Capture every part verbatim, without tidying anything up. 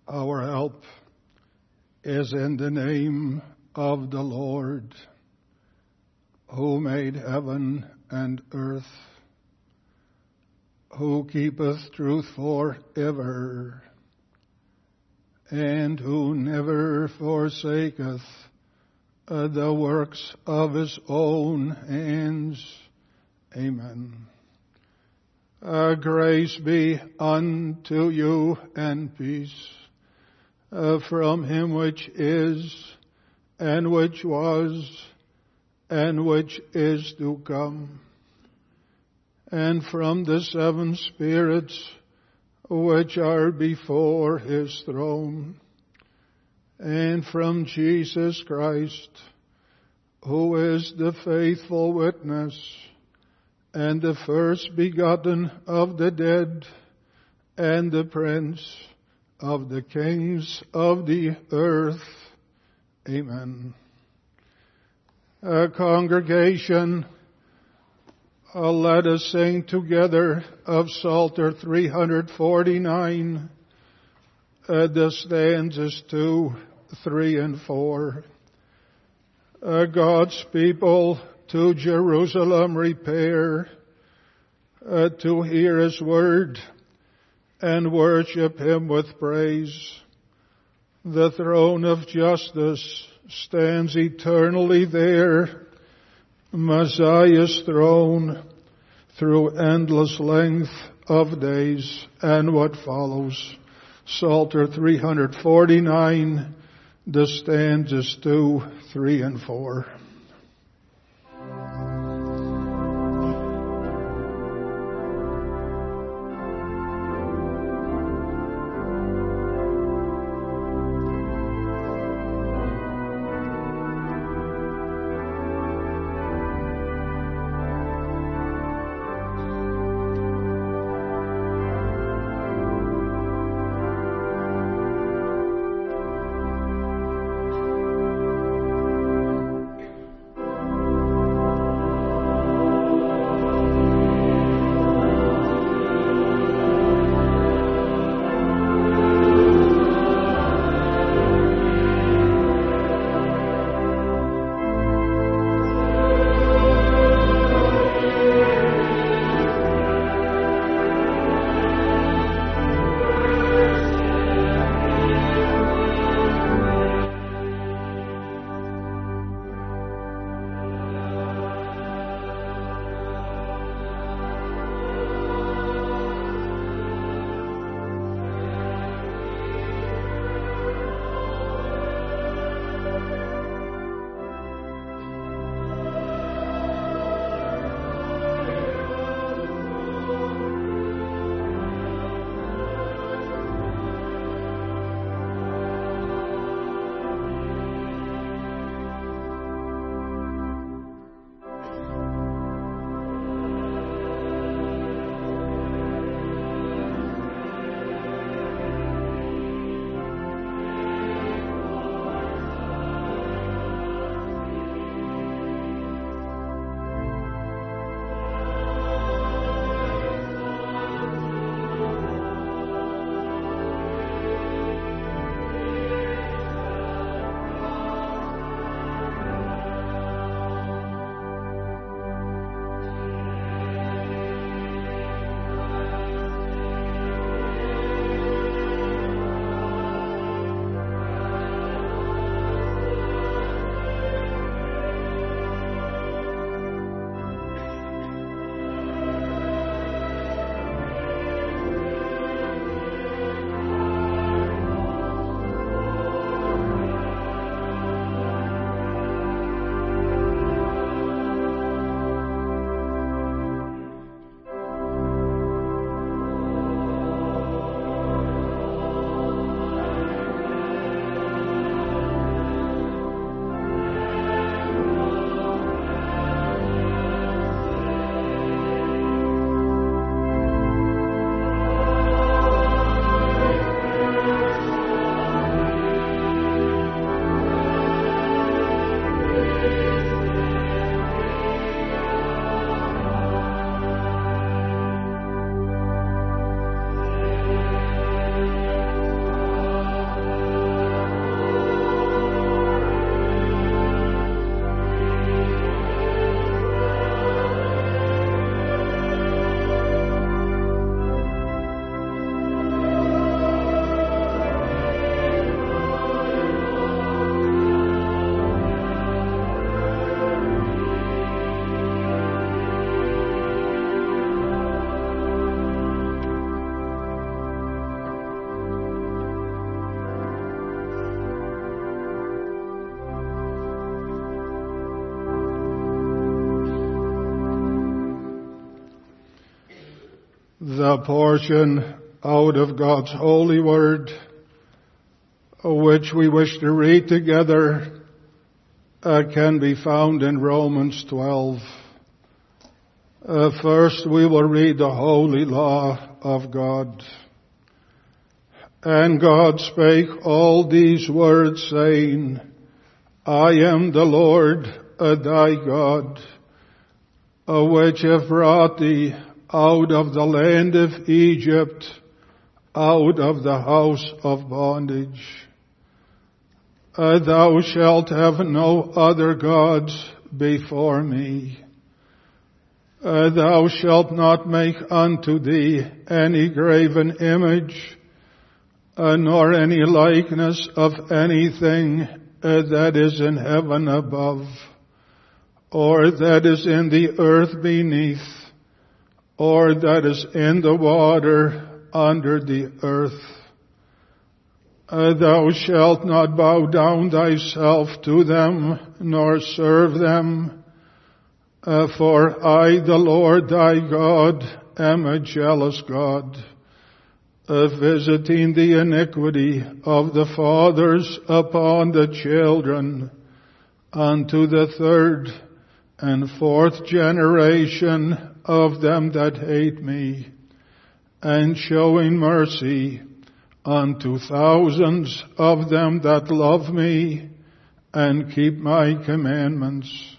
Our help is in the name of the Lord, who made heaven and earth, who keepeth truth forever, and who never forsaketh uh, the works of his own hands. Amen. Uh, grace be unto you and peace uh, from him which is, and which was, and which is to come, and from the seven spirits which are before his throne, and from Jesus Christ, who is the faithful witness, and the first begotten of the dead, and the prince of the kings of the earth. Amen. A congregation, uh, let us sing together of Psalter three forty-nine, uh, the stanzas two, three, and four. Uh, God's people to Jerusalem repair, uh, to hear his word and worship him with praise. The throne of justice stands eternally there, Messiah's throne through endless length of days. And what follows? Psalter three forty-nine, the stanzas two, three, and four. The portion out of God's holy word, which we wish to read together, uh, can be found in Romans twelve. Uh, first, we will read the holy law of God. And God spake all these words, saying, I am the Lord uh, thy God, uh, which have brought thee out of the land of Egypt, out of the house of bondage. Uh, thou shalt have no other gods before me. Uh, thou shalt not make unto thee any graven image, uh, nor any likeness of anything uh, that is in heaven above, or that is in the earth beneath, or that is in the water under the earth. Uh, thou shalt not bow down thyself to them, nor serve them. Uh, for I, the Lord thy God, am a jealous God, uh, visiting the iniquity of the fathers upon the children, unto the third and fourth generation of them that hate me, and showing mercy unto thousands of them that love me and keep my commandments.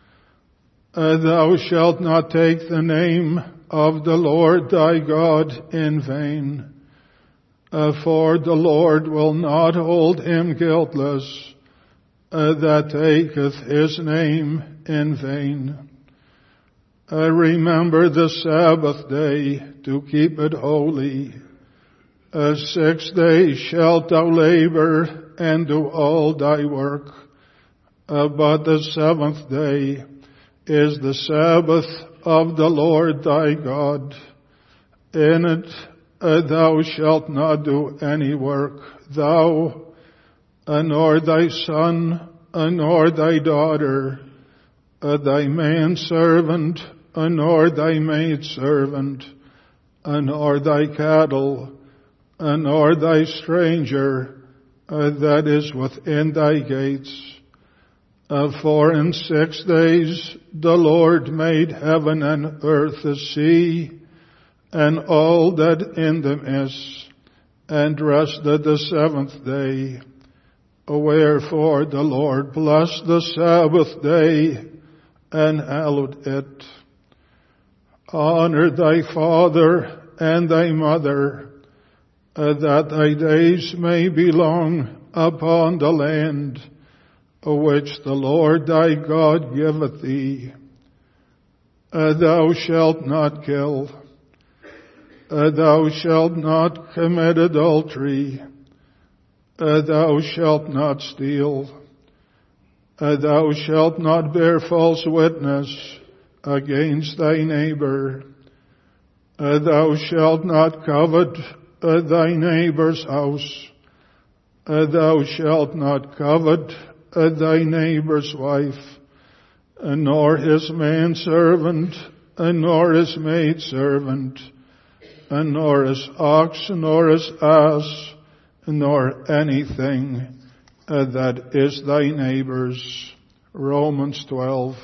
Uh, thou shalt not take the name of the Lord thy God in vain, uh, for the Lord will not hold him guiltless uh, that taketh his name in vain. Uh, remember the Sabbath day to keep it holy. Uh, six days shalt thou labor and do all thy work, uh, but the seventh day is the Sabbath of the Lord thy God. In it uh, thou shalt not do any work, thou, uh, nor thy son, uh, nor thy daughter, uh, thy manservant, uh, nor thy maidservant, uh, nor thy cattle, uh, nor thy stranger uh, that is within thy gates. Uh, for in six days the Lord made heaven and earth, the sea, and all that in them is, and rested the seventh day. Wherefore the Lord blessed the Sabbath day and hallowed it. Honor thy father and thy mother, uh, that thy days may be long upon the land which the Lord thy God giveth thee. Uh, thou shalt not kill. Uh, thou shalt not commit adultery. Uh, thou shalt not steal. Uh, thou shalt not bear false witness against thy neighbor. Uh, thou shalt not covet uh, thy neighbor's house. Uh, thou shalt not covet Uh, thy neighbor's wife, uh, nor his manservant, uh, nor his maidservant, uh, nor his ox, nor his ass, nor anything uh, that is thy neighbor's. Romans twelve.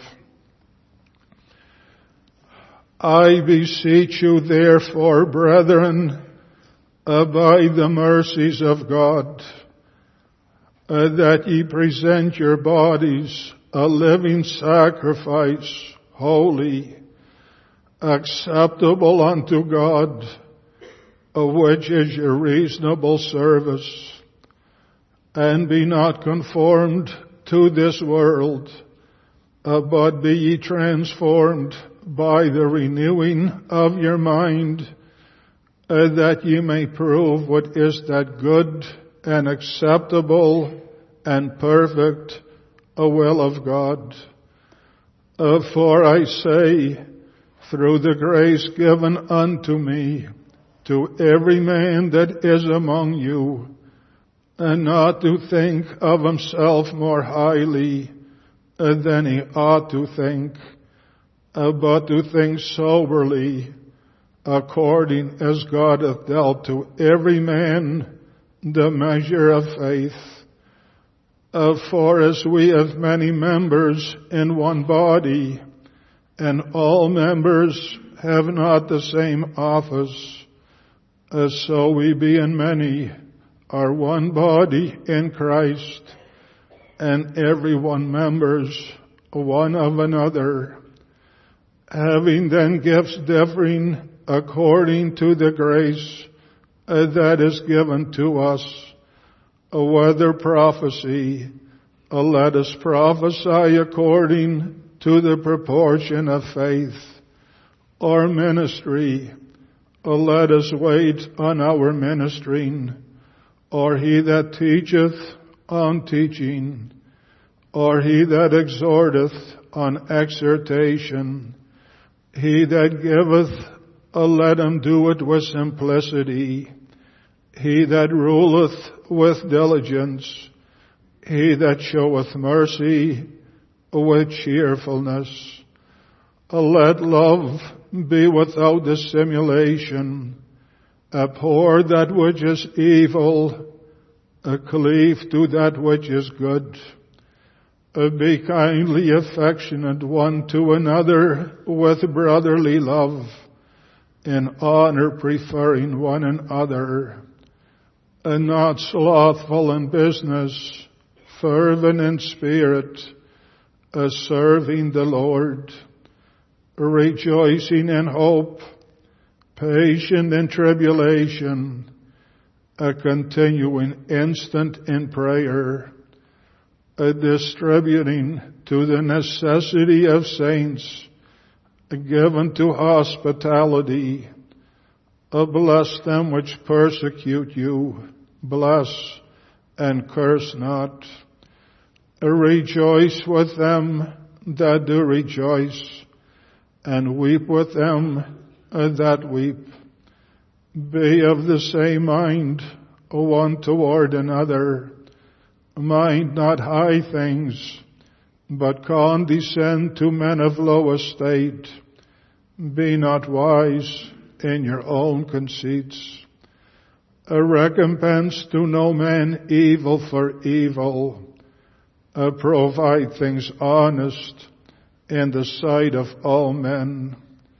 I beseech you therefore, brethren, uh, by the mercies of God, Uh, that ye present your bodies a living sacrifice, holy, acceptable unto God, uh, which is your reasonable service. And be not conformed to this world, uh, but be ye transformed by the renewing of your mind, uh, that ye may prove what is that good and acceptable and perfect a will of God. Uh, for I say, through the grace given unto me, to every man that is among you, and not to think of himself more highly uh, than he ought to think, uh, but to think soberly, according as God hath dealt to every man the measure of faith. Uh, for as we have many members in one body, and all members have not the same office, uh, so we being many are one body in Christ, and every one members one of another, having then gifts differing according to the grace uh, that is given to us, uh, whether prophecy, uh, let us prophesy according to the proportion of faith, or ministry, uh, let us wait on our ministering, or he that teacheth on teaching, or he that exhorteth on exhortation, he that giveth, uh, let him do it with simplicity, he that ruleth with diligence, he that showeth mercy with cheerfulness. Uh, let love be without dissimulation. Abhor that which is evil, uh, cleave to that which is good. Uh, be kindly affectionate one to another with brotherly love, in honor preferring one another, and not slothful in business, fervent in spirit, uh, serving the Lord, rejoicing in hope, patient in tribulation, uh, continuing instant in prayer, uh, distributing to the necessity of saints, uh, given to hospitality. Uh, bless them which persecute you, bless and curse not. Uh, rejoice with them that do rejoice, and weep with them uh, that weep. Be of the same mind one toward another. Mind not high things, but condescend to men of low estate. Be not wise in your own conceits. A recompense to no man evil for evil. Uh, provide things honest in the sight of all men.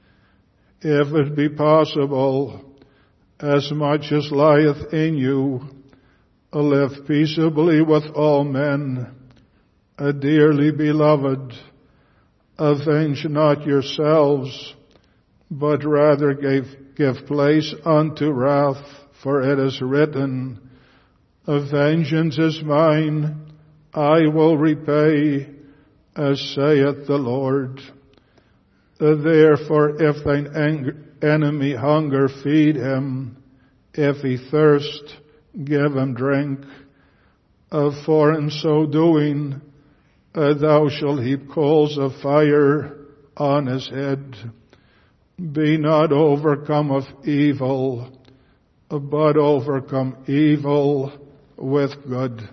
If it be possible, as much as lieth in you, live peaceably with all men. Uh, dearly beloved, avenge not yourselves, but rather give, give place unto wrath, for it is written, vengeance is mine, I will repay, as saith the Lord. Uh, therefore, if thine ang- enemy hunger, feed him. If he thirst, give him drink. Uh, for in so doing, uh, thou shalt heap coals of fire on his head. Be not overcome of evil, but overcome evil with good.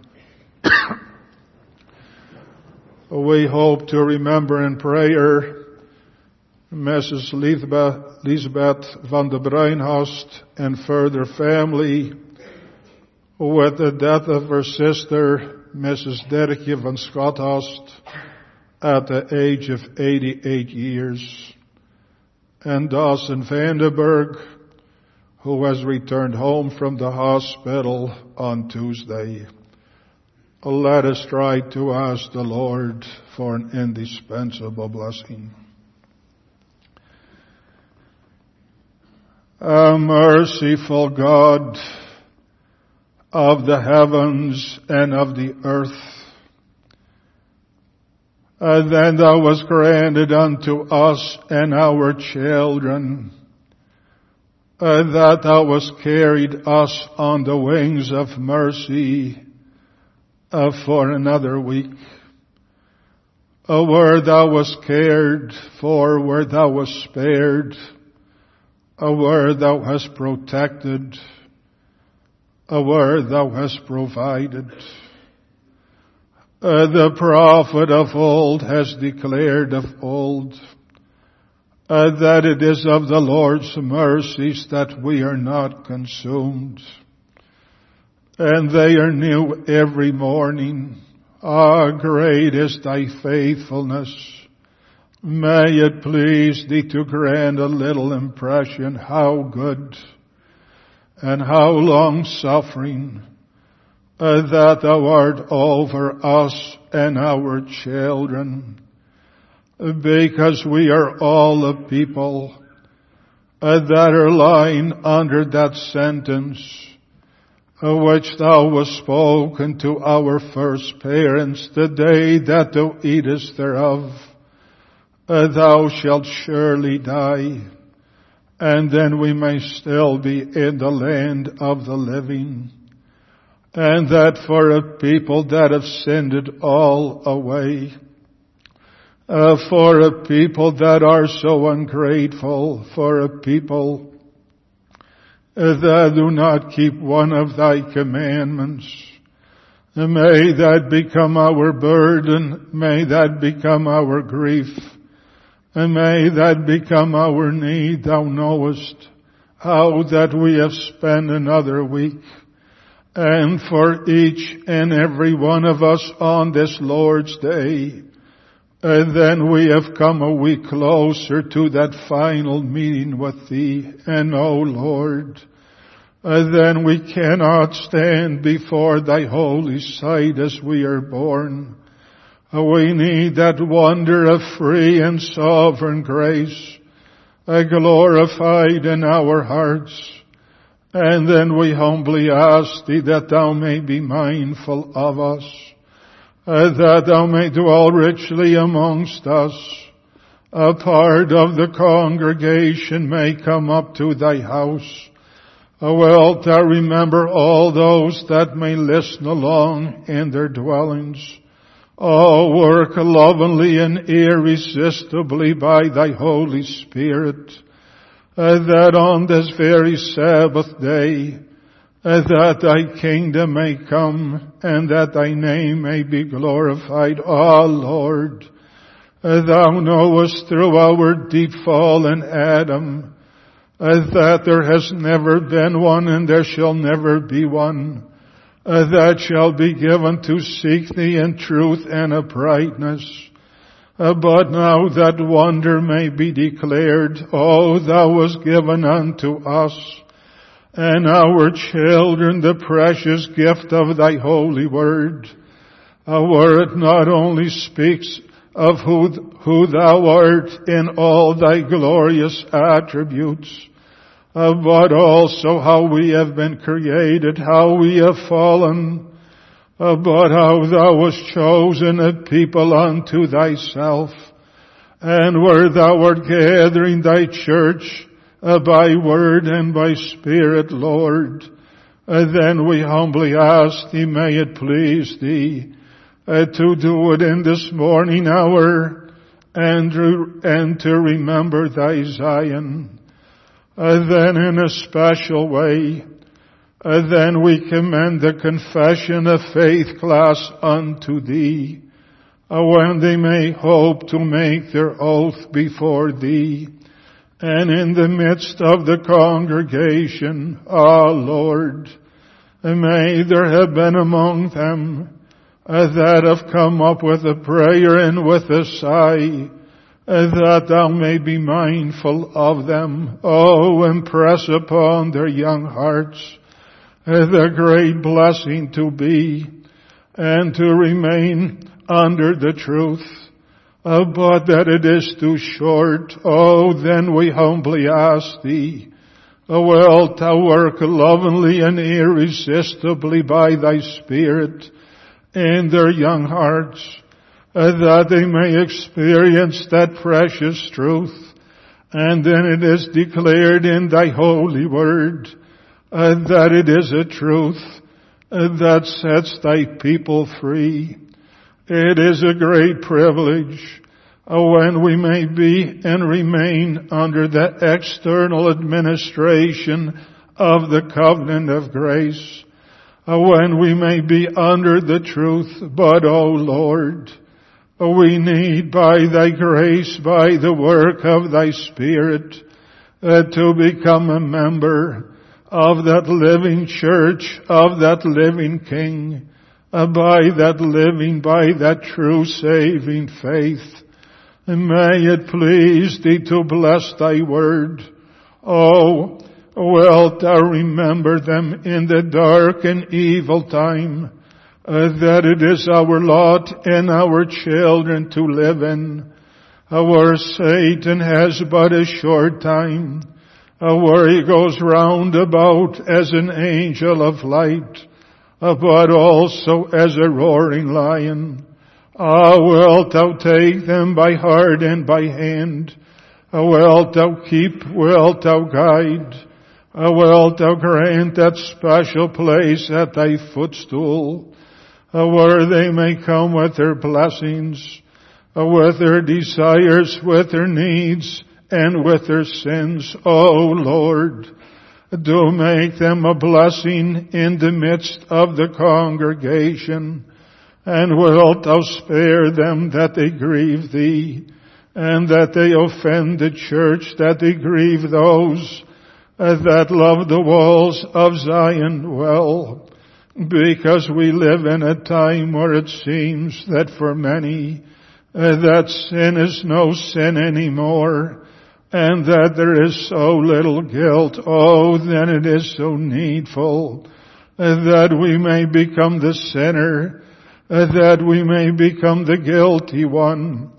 We hope to remember in prayer Missus Lisbeth, Lisbeth van der Breinhorst and further family with the death of her sister, Missus Dirkje van Schothorst, at the age of eighty-eight years, and Dawson Vandenberg, who has returned home from the hospital on Tuesday. Let us try to ask the Lord for an indispensable blessing. A merciful God of the heavens and of the earth, and then thou wast granted unto us and our children, and that thou wast carried us on the wings of mercy uh, for another week. Uh, where thou wast cared for, where thou wast spared, uh, where thou hast protected, uh, where thou hast provided. Uh, the prophet of old has declared of old, uh, that it is of the Lord's mercies that we are not consumed. And they are new every morning. Ah, great is thy faithfulness. May it please thee to grant a little impression how good and how long-suffering uh, that thou art over us and our children, because we are all a people uh, that are lying under that sentence uh, which thou wast spoken to our first parents the day that thou eatest thereof. Uh, thou shalt surely die, and then we may still be in the land of the living. And that for a people that have sinned it all away, uh, for a people that are so ungrateful, for a people uh, that do not keep one of thy commandments, may that become our burden, may that become our grief, and may that become our need. Thou knowest how that we have spent another week. And for each and every one of us on this Lord's Day, and then we have come a week closer to that final meeting with Thee. And oh Lord, and then we cannot stand before Thy holy sight as we are born. We need that wonder of free and sovereign grace, glorified in our hearts. And then we humbly ask Thee that Thou may be mindful of us, that Thou may dwell richly amongst us. A part of the congregation may come up to Thy house. Wilt Thou remember all those that may listen along in their dwellings? Oh, work lovingly and irresistibly by Thy Holy Spirit, uh, that on this very Sabbath day, uh, that Thy kingdom may come and that Thy name may be glorified. Ah, Lord, uh, Thou knowest through our deep fallen Adam uh, that there has never been one and there shall never be one Uh, that shall be given to seek Thee in truth and uprightness. Uh, but now that wonder may be declared, oh, Thou wast given unto us and our children the precious gift of Thy holy word. A word not only speaks of who, who Thou art in all Thy glorious attributes, Uh, but also how we have been created, how we have fallen, uh, but how Thou wast chosen a people unto Thyself, and where Thou art gathering Thy church uh, by word and by Spirit, Lord, uh, then we humbly ask Thee, may it please Thee uh, to do it in this morning hour, and to, and to remember Thy Zion. Uh, then in a special way, uh, then we commend the confession of faith class unto Thee, uh, when they may hope to make their oath before Thee, and in the midst of the congregation, ah, Lord, uh, may there have been among them uh, that have come up with a prayer and with a sigh, that Thou may be mindful of them. Oh, impress upon their young hearts the great blessing to be and to remain under the truth. Uh, but that it is too short. Oh, then we humbly ask Thee, uh, wilt Thou work lovingly and irresistibly by Thy Spirit in their young hearts, Uh, that they may experience that precious truth. And then it is declared in Thy holy word uh, that it is a truth uh, that sets Thy people free. It is a great privilege uh, when we may be and remain under the external administration of the covenant of grace, uh, when we may be under the truth. But, O Lord, We need by thy grace, by the work of thy Spirit, uh, to become a member of that living church, of that living King, uh, by that living, by that true saving faith. And may it please thee to bless thy word. Oh, wilt thou remember them in the dark and evil time, uh, that it is our lot and our children to live in, uh, where Satan has but a short time, uh, where he goes round about as an angel of light, uh, but also as a roaring lion. Ah, wilt thou take them by heart and by hand? Uh, wilt thou keep, wilt thou guide? Uh, wilt thou grant that special place at thy footstool, uh, where they may come with their blessings, uh, with their desires, with their needs, and with their sins. O Lord, do make them a blessing in the midst of the congregation, and wilt thou spare them that they grieve thee, and that they offend the church, that they grieve those uh, that love the walls of Zion well, because we live in a time where it seems that for many uh, that sin is no sin anymore, and that there is so little guilt. Oh, then it is so needful uh, that we may become the sinner, uh, that we may become the guilty one,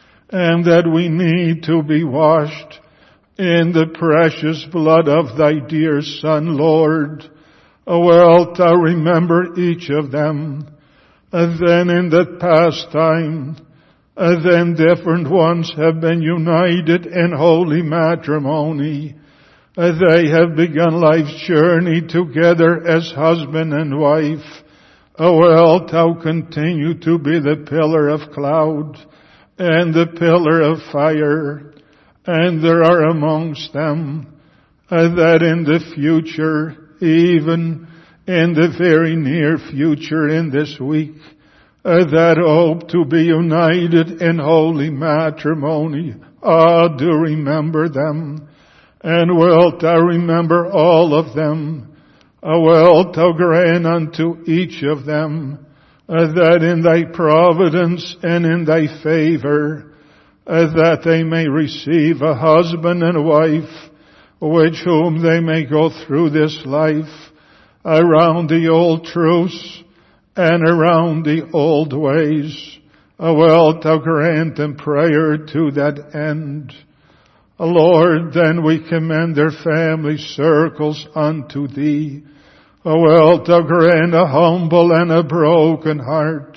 and that we need to be washed in the precious blood of thy dear Son, Lord. Wilt thou remember each of them? Uh, then in the past time, uh, then different ones have been united in holy matrimony. Uh, they have begun life's journey together as husband and wife. Uh, wilt thou continue to be the pillar of cloud and the pillar of fire? And there are amongst them uh, that in the future, even in the very near future in this week, uh, that hope to be united in holy matrimony. Ah, do remember them, and wilt thou remember all of them? Uh, wilt thou grant unto each of them uh, that in thy providence and in thy favor, uh, that they may receive a husband and a wife, which whom they may go through this life around the old truths and around the old ways. Uh, wilt thou grant them prayer to that end? Uh, Lord, then we commend their family circles unto thee. Uh, wilt thou grant a humble and a broken heart?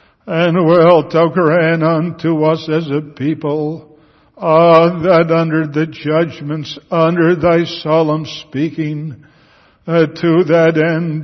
And wilt thou grant unto us as a people, ah, that under the judgments, under thy solemn speaking, uh, to that end,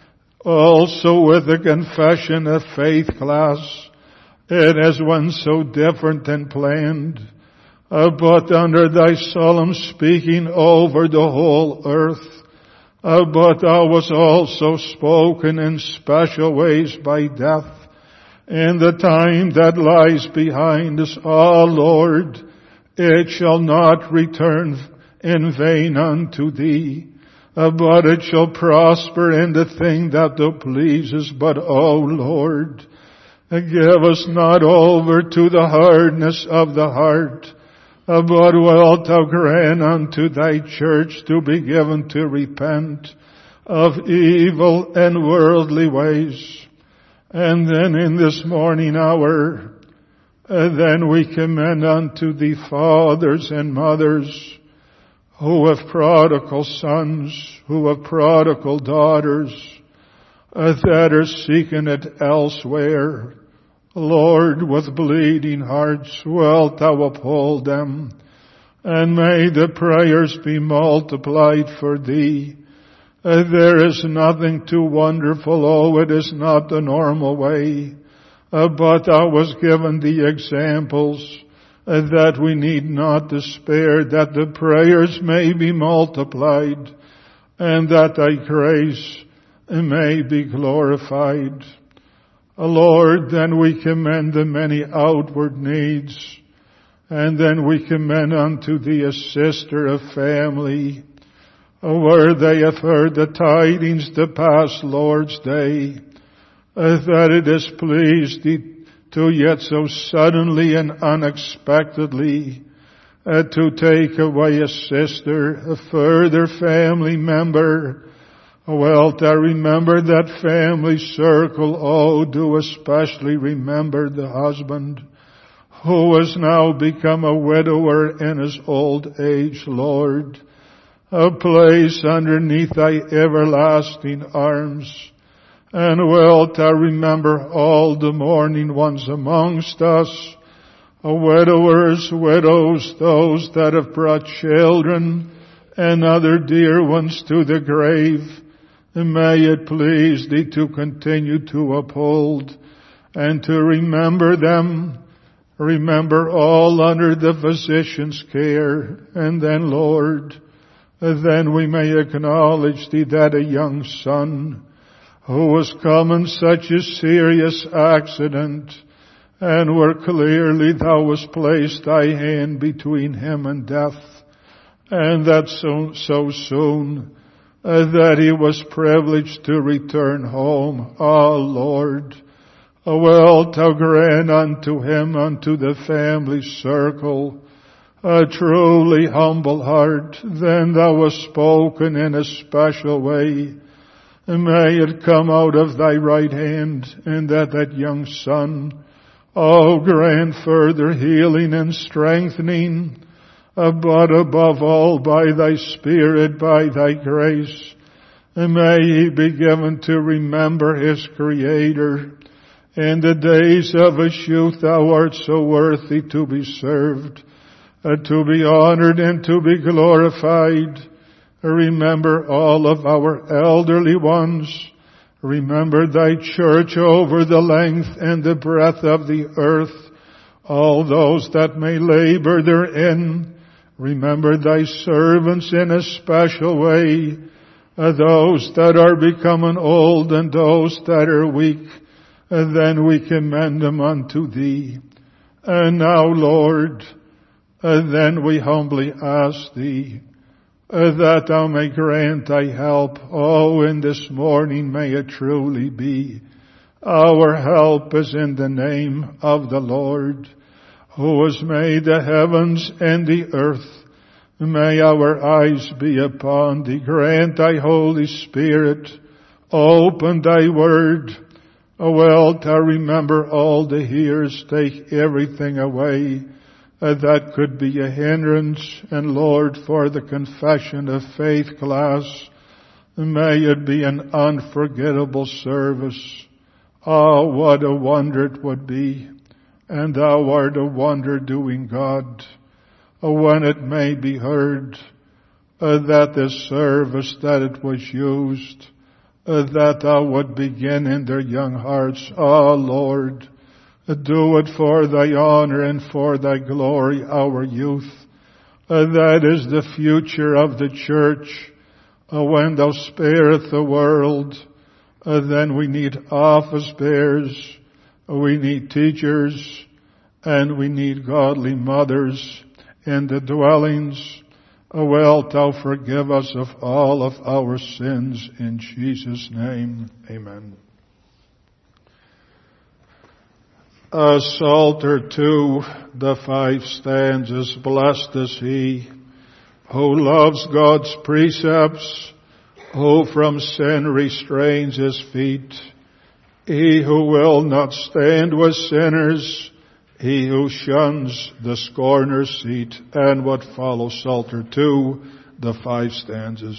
also with the confession of faith class, it has one so different and planned, uh, but under thy solemn speaking over the whole earth, uh, but thou was also spoken in special ways by death, in the time that lies behind us. Ah, Lord, it shall not return in vain unto thee, uh, but it shall prosper in the thing that thou pleasest. But, O Lord, uh, give us not over to the hardness of the heart, uh, but wilt thou grant unto thy church to be given to repent of evil and worldly ways. And then in this morning hour, uh, then we commend unto thee fathers and mothers who have prodigal sons, who have prodigal daughters, uh, that are seeking it elsewhere. Lord, with bleeding hearts, wilt thou uphold them, and may the prayers be multiplied for thee. Uh, there is nothing too wonderful. Oh, it is not the normal way. Uh, but thou was given the examples uh, that we need not despair, that the prayers may be multiplied, and that thy grace may be glorified. Lord, then we commend the many outward needs, and then we commend unto thee a sister of family, where they have heard the tidings the past Lord's Day, that it has pleased thee to yet so suddenly and unexpectedly uh, to take away a sister, a further family member. Well, to remember that family circle, oh, do especially remember the husband who has now become a widower in his old age, Lord. A place underneath thy everlasting arms. And wilt thou remember all the mourning ones amongst us, widowers, widows, those that have brought children and other dear ones to the grave. May it please thee to continue to uphold and to remember them. Remember all under the physician's care. And then, Lord, then we may acknowledge thee that a young son who was come in such a serious accident, and where clearly thou wast placed thy hand between him and death, and that so, so soon uh, that he was privileged to return home. Ah, Lord, uh, wilt thou grant unto him, unto the family circle, a truly humble heart. Then thou wast spoken in a special way. May it come out of thy right hand, and that that young son, oh, grant further healing and strengthening, but above all by thy Spirit, by thy grace. And may he be given to remember his Creator. In the days of his youth thou art so worthy to be served, uh, to be honored and to be glorified. Remember all of our elderly ones. Remember thy church over the length and the breadth of the earth, all those that may labor therein. Remember thy servants in a special way, uh, those that are becoming old and those that are weak, and then we commend them unto thee. And now, Lord, and then we humbly ask thee, Uh, that thou may grant thy help. Oh, in this morning may it truly be. Our help is in the name of the Lord, who has made the heavens and the earth. May our eyes be upon thee. Grant thy Holy Spirit. Open thy word. Oh, well, to remember all the hearers. Take everything away Uh, that could be a hindrance. And Lord, for the confession of faith class, may it be an unforgettable service. Oh, what a wonder it would be. And thou art a wonder-doing God. Oh, when it may be heard uh, that this service, that it was used, uh, that thou would begin in their young hearts. Oh, Lord, do it for thy honor and for thy glory, our youth. Uh, that is the future of the church. Uh, when thou spareth the world, uh, then we need office bearers, uh, we need teachers, and we need godly mothers in the dwellings. Uh, wilt thou forgive us of all of our sins in Jesus' name. Amen. Uh, Psalter two, the five stanzas. Blessed is he who loves God's precepts, who from sin restrains his feet. He who will not stand with sinners, he who shuns the scorner's seat. And what follows, Psalter two, the five stanzas.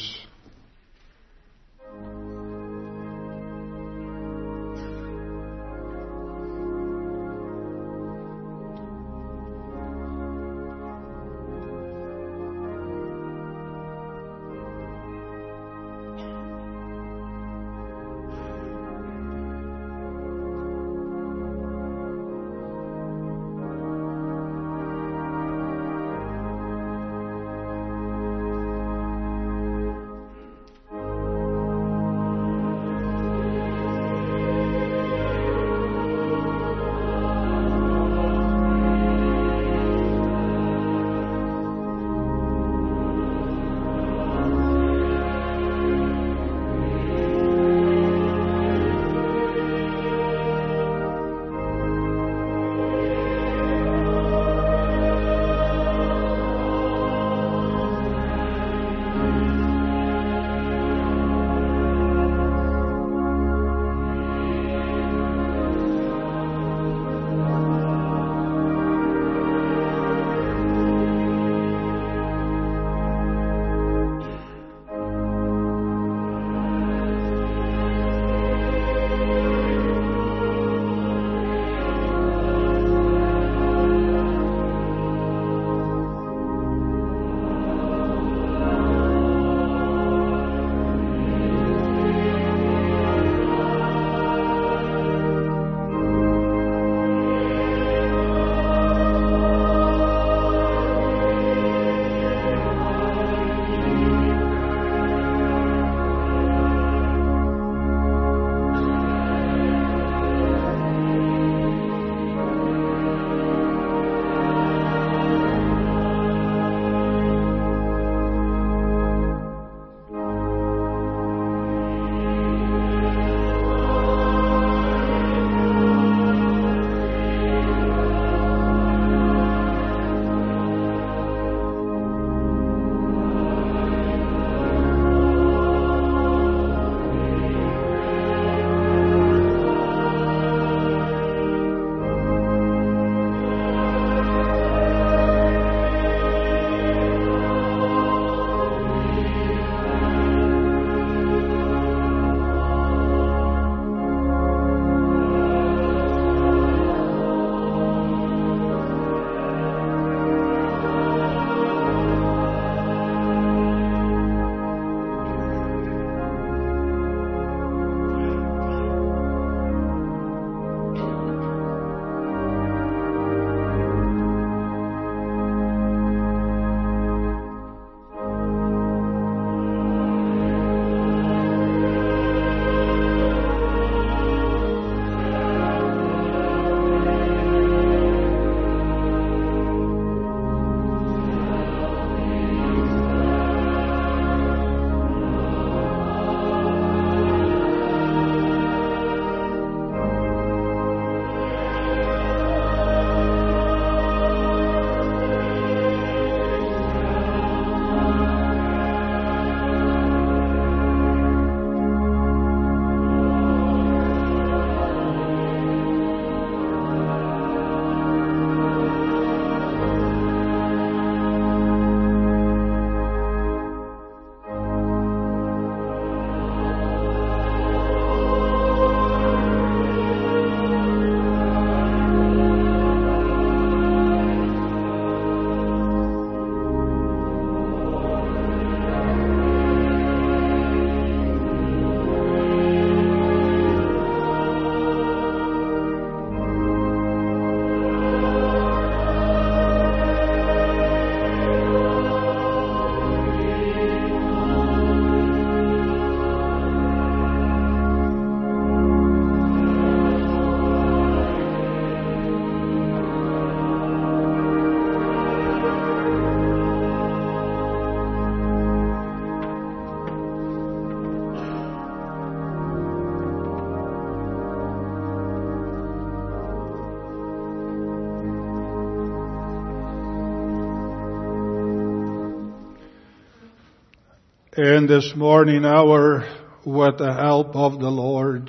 in this morning hour with the help of the Lord.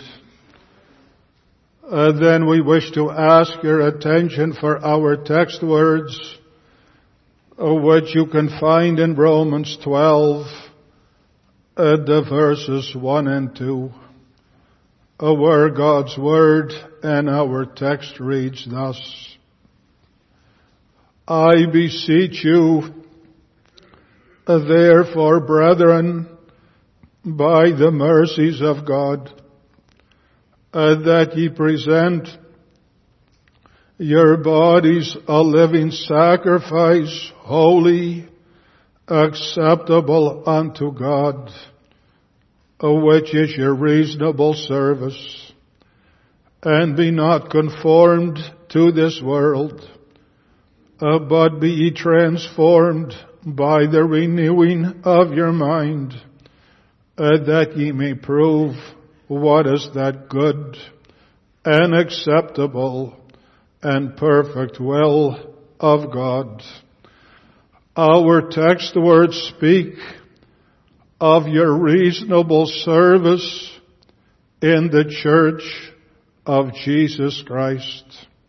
Uh, then we wish to ask your attention for our text words, uh, which you can find in Romans twelve, uh, the verses one and two, uh, where God's word and our text reads thus: I beseech you, uh, therefore, brethren, by the mercies of God, uh, that ye present your bodies a living sacrifice, holy, acceptable unto God, uh, which is your reasonable service. And be not conformed to this world, uh, but be ye transformed by the renewing of your mind, uh, that ye may prove what is that good and acceptable and perfect will of God. Our text words speak of your reasonable service in the church of Jesus Christ,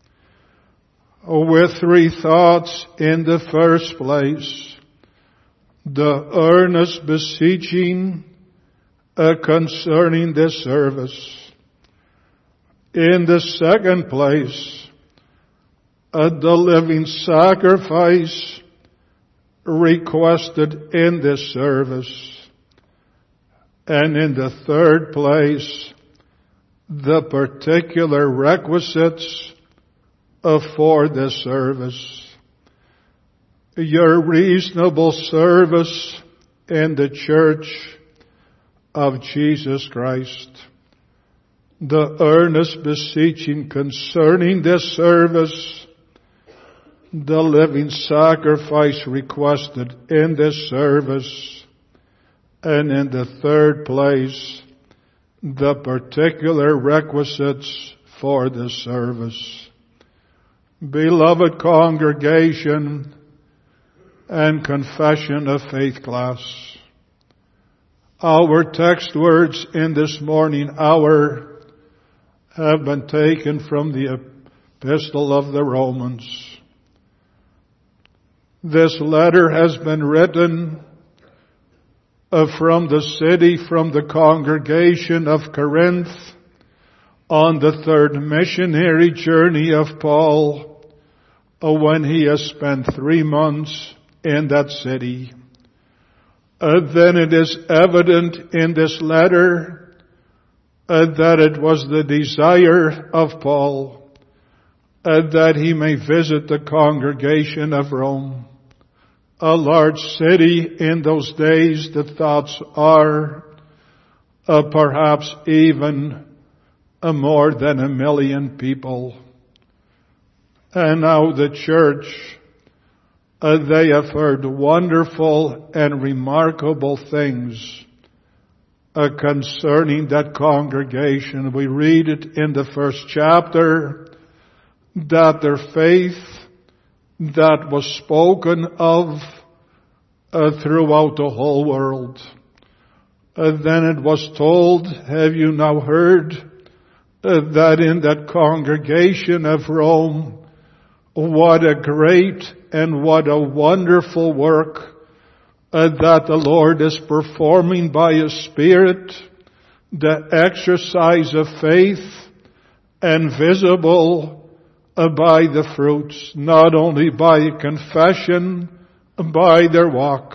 with three thoughts. In the first place, the earnest beseeching uh, concerning this service. In the second place, uh, the living sacrifice requested in this service. And in the third place, the particular requisites uh, for this service. Your reasonable service in the church of Jesus Christ. The earnest beseeching concerning this service. The living sacrifice requested in this service. And in the third place, the particular requisites for the service. Beloved congregation and confession of faith class, our text words in this morning hour have been taken from the epistle of the Romans. This letter has been written uh, from the city, from the congregation of Corinth, on the third missionary journey of Paul, uh, when he has spent three months in that city. Uh, then it is evident in this letter uh, that it was the desire of Paul uh, that he may visit the congregation of Rome. A large city in those days, the thoughts are uh, perhaps even uh, more than a million people. And now the church, Uh, they have heard wonderful and remarkable things uh, concerning that congregation. We read it in the first chapter that their faith that was spoken of uh, throughout the whole world. Uh, then it was told, have you now heard uh, that in that congregation of Rome, what a great and what a wonderful work uh, that the Lord is performing by His Spirit, the exercise of faith, and visible uh, by the fruits, not only by confession, by their walk.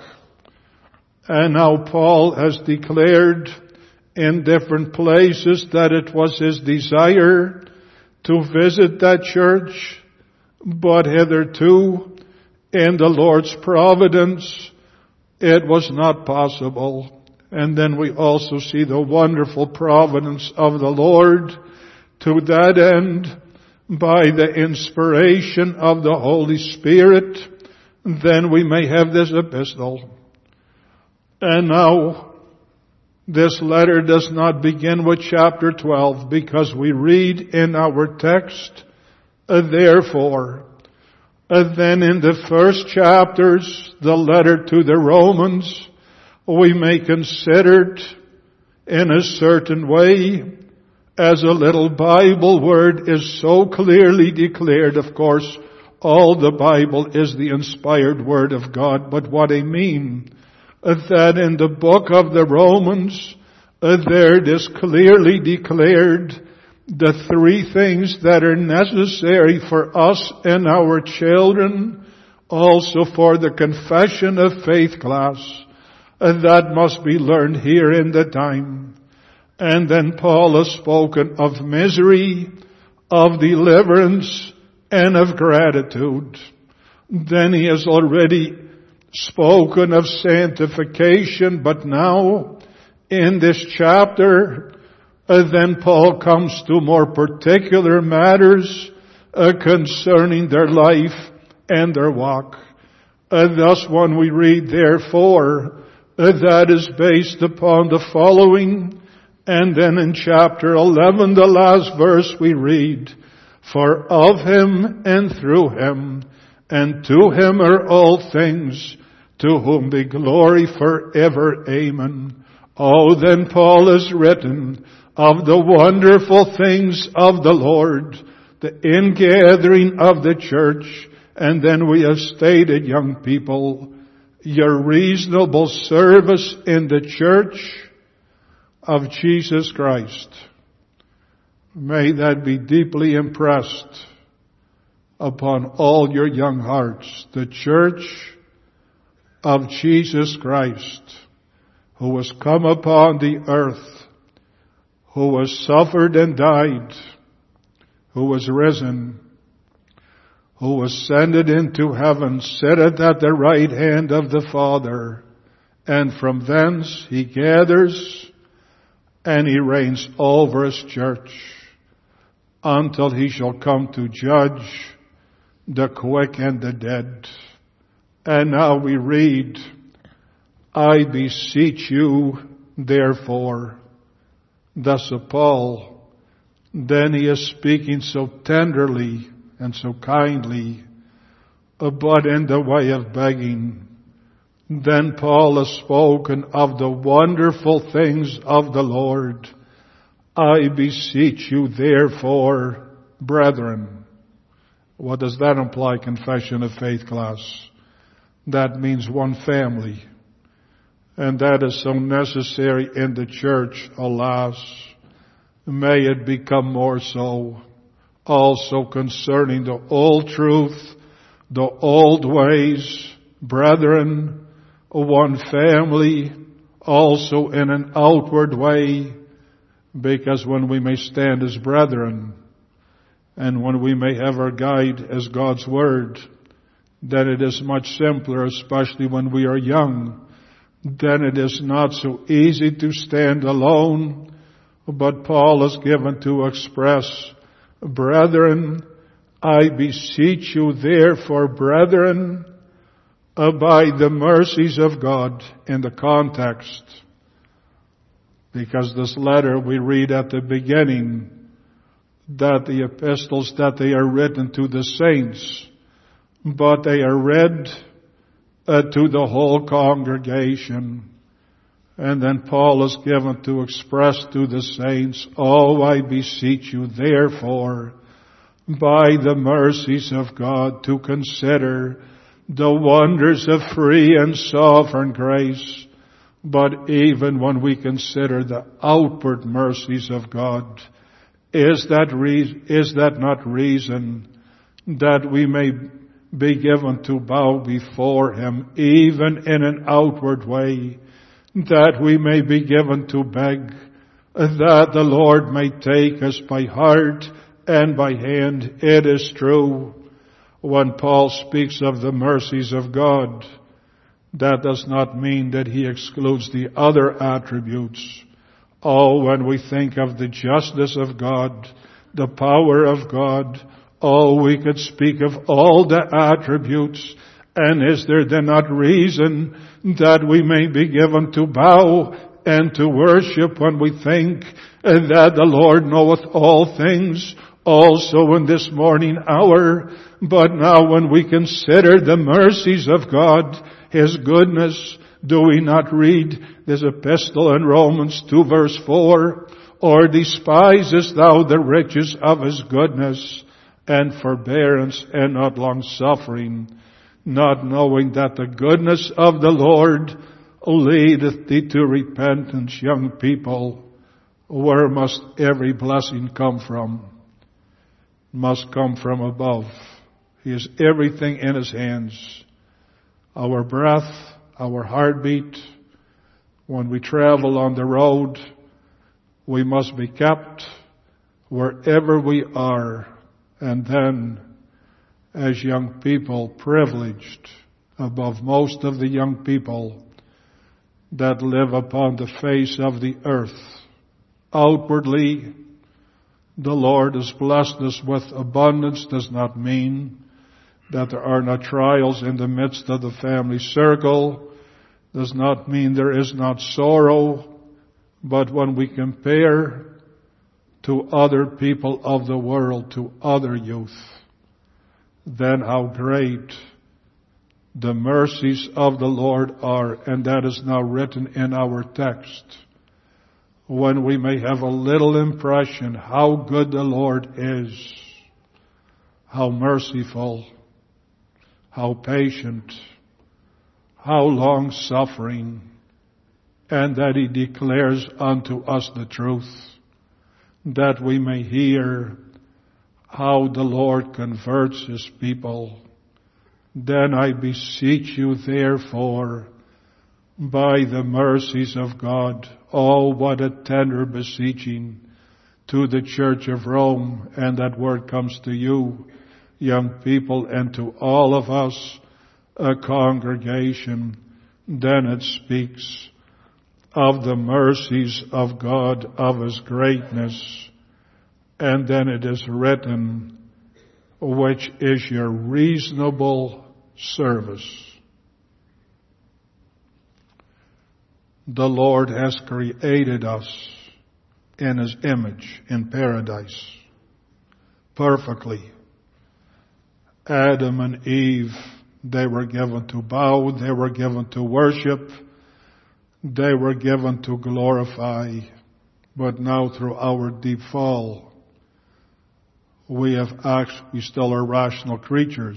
And now Paul has declared in different places that it was his desire to visit that church, but hitherto, in the Lord's providence, it was not possible. And then we also see the wonderful providence of the Lord. To that end, by the inspiration of the Holy Spirit, then we may have this epistle. And now, this letter does not begin with chapter twelve, because we read in our text, uh, therefore, uh, then in the first chapters, the letter to the Romans, We may consider it in a certain way, as a little Bible word is so clearly declared. Of course, all the Bible is the inspired Word of God, but what I mean, that in the book of the Romans, there it is clearly declared the three things that are necessary for us and our children, also for the confession of faith class, that must be learned here in the time. And then Paul has spoken of misery, of deliverance, and of gratitude. Then he has already spoken of sanctification, but now in this chapter, uh, then Paul comes to more particular matters uh, concerning their life and their walk. Uh, thus when we read, therefore, uh, that is based upon the following. And then in chapter eleven, the last verse we read, for of him and through him and to him are all things, to whom be glory forever. Amen. Oh, then Paul has written of the wonderful things of the Lord, the ingathering of the church, and then we have stated, young people, your reasonable service in the church of Jesus Christ. May that be deeply impressed upon all your young hearts. The church of Jesus Christ, who has come upon the earth, who has suffered and died, who was risen, who ascended into heaven, sitteth at the right hand of the Father, and from thence he gathers and he reigns over his church until he shall come to judge the quick and the dead. And now we read, I beseech you, therefore. Thus of Paul, then he is speaking so tenderly and so kindly, but in the way of begging. Then Paul has spoken of the wonderful things of the Lord. I beseech you, therefore, brethren. What does that imply, confession of faith class? That means one family. And that is so necessary in the church, alas. May it become more so. Also concerning the old truth, the old ways, brethren, one family, also in an outward way, because when we may stand as brethren, and when we may have our guide as God's Word, then it is much simpler, especially when we are young. Then it is not so easy to stand alone, but Paul is given to express, brethren, I beseech you therefore, brethren, by the mercies of God, in the context. Because this letter we read at the beginning that the epistles, that they are written to the saints, but they are read uh, to the whole congregation. And then Paul is given to express to the saints, oh, I beseech you therefore, by the mercies of God, to consider the wonders of free and sovereign grace. But even when we consider the outward mercies of God, is that re- is that not reason that we may be given to bow before Him, even in an outward way, that we may be given to beg, that the Lord may take us by heart and by hand? It is true, when Paul speaks of the mercies of God, that does not mean that he excludes the other attributes. Oh, when we think of the justice of God, the power of God, oh, we could speak of all the attributes. And is there then not reason that we may be given to bow and to worship when we think that the Lord knoweth all things, also in this morning hour? But now when we consider the mercies of God, His goodness? Do we not read this epistle in Romans two verse four? Or despisest thou the riches of His goodness and forbearance and not long suffering, not knowing that the goodness of the Lord leadeth thee to repentance? Young people, where must every blessing come from? It must come from above. He has everything in His hands. Our breath, our heartbeat. When we travel on the road, we must be kept wherever we are. And then, as young people, privileged above most of the young people that live upon the face of the earth. Outwardly, the Lord has blessed us with abundance. Does not mean that there are not trials in the midst of the family circle. Does not mean there is not sorrow. But when we compare to other people of the world, to other youth, then how great the mercies of the Lord are. And that is now written in our text. When we may have a little impression how good the Lord is, how merciful, how patient, how long-suffering, and that He declares unto us the truth, that we may hear how the Lord converts His people. Then I beseech you, therefore, by the mercies of God. Oh, what a tender beseeching to the Church of Rome. And that word comes to you, young people, and to all of us, a congregation. Then it speaks of the mercies of God, of His greatness. And then it is written, which is your reasonable service. The Lord has created us in His image in paradise perfectly. Adam and Eve, they were given to bow, they were given to worship, they were given to glorify. But now through our deep fall, we have actually, we still are rational creatures,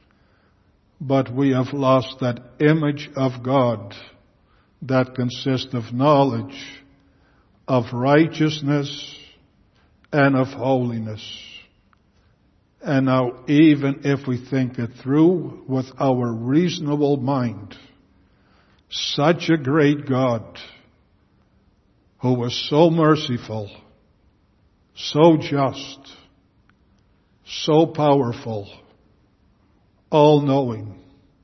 but we have lost that image of God that consists of knowledge, of righteousness, and of holiness. And now even if we think it through with our reasonable mind, such a great God who was so merciful, so just, so powerful, all-knowing,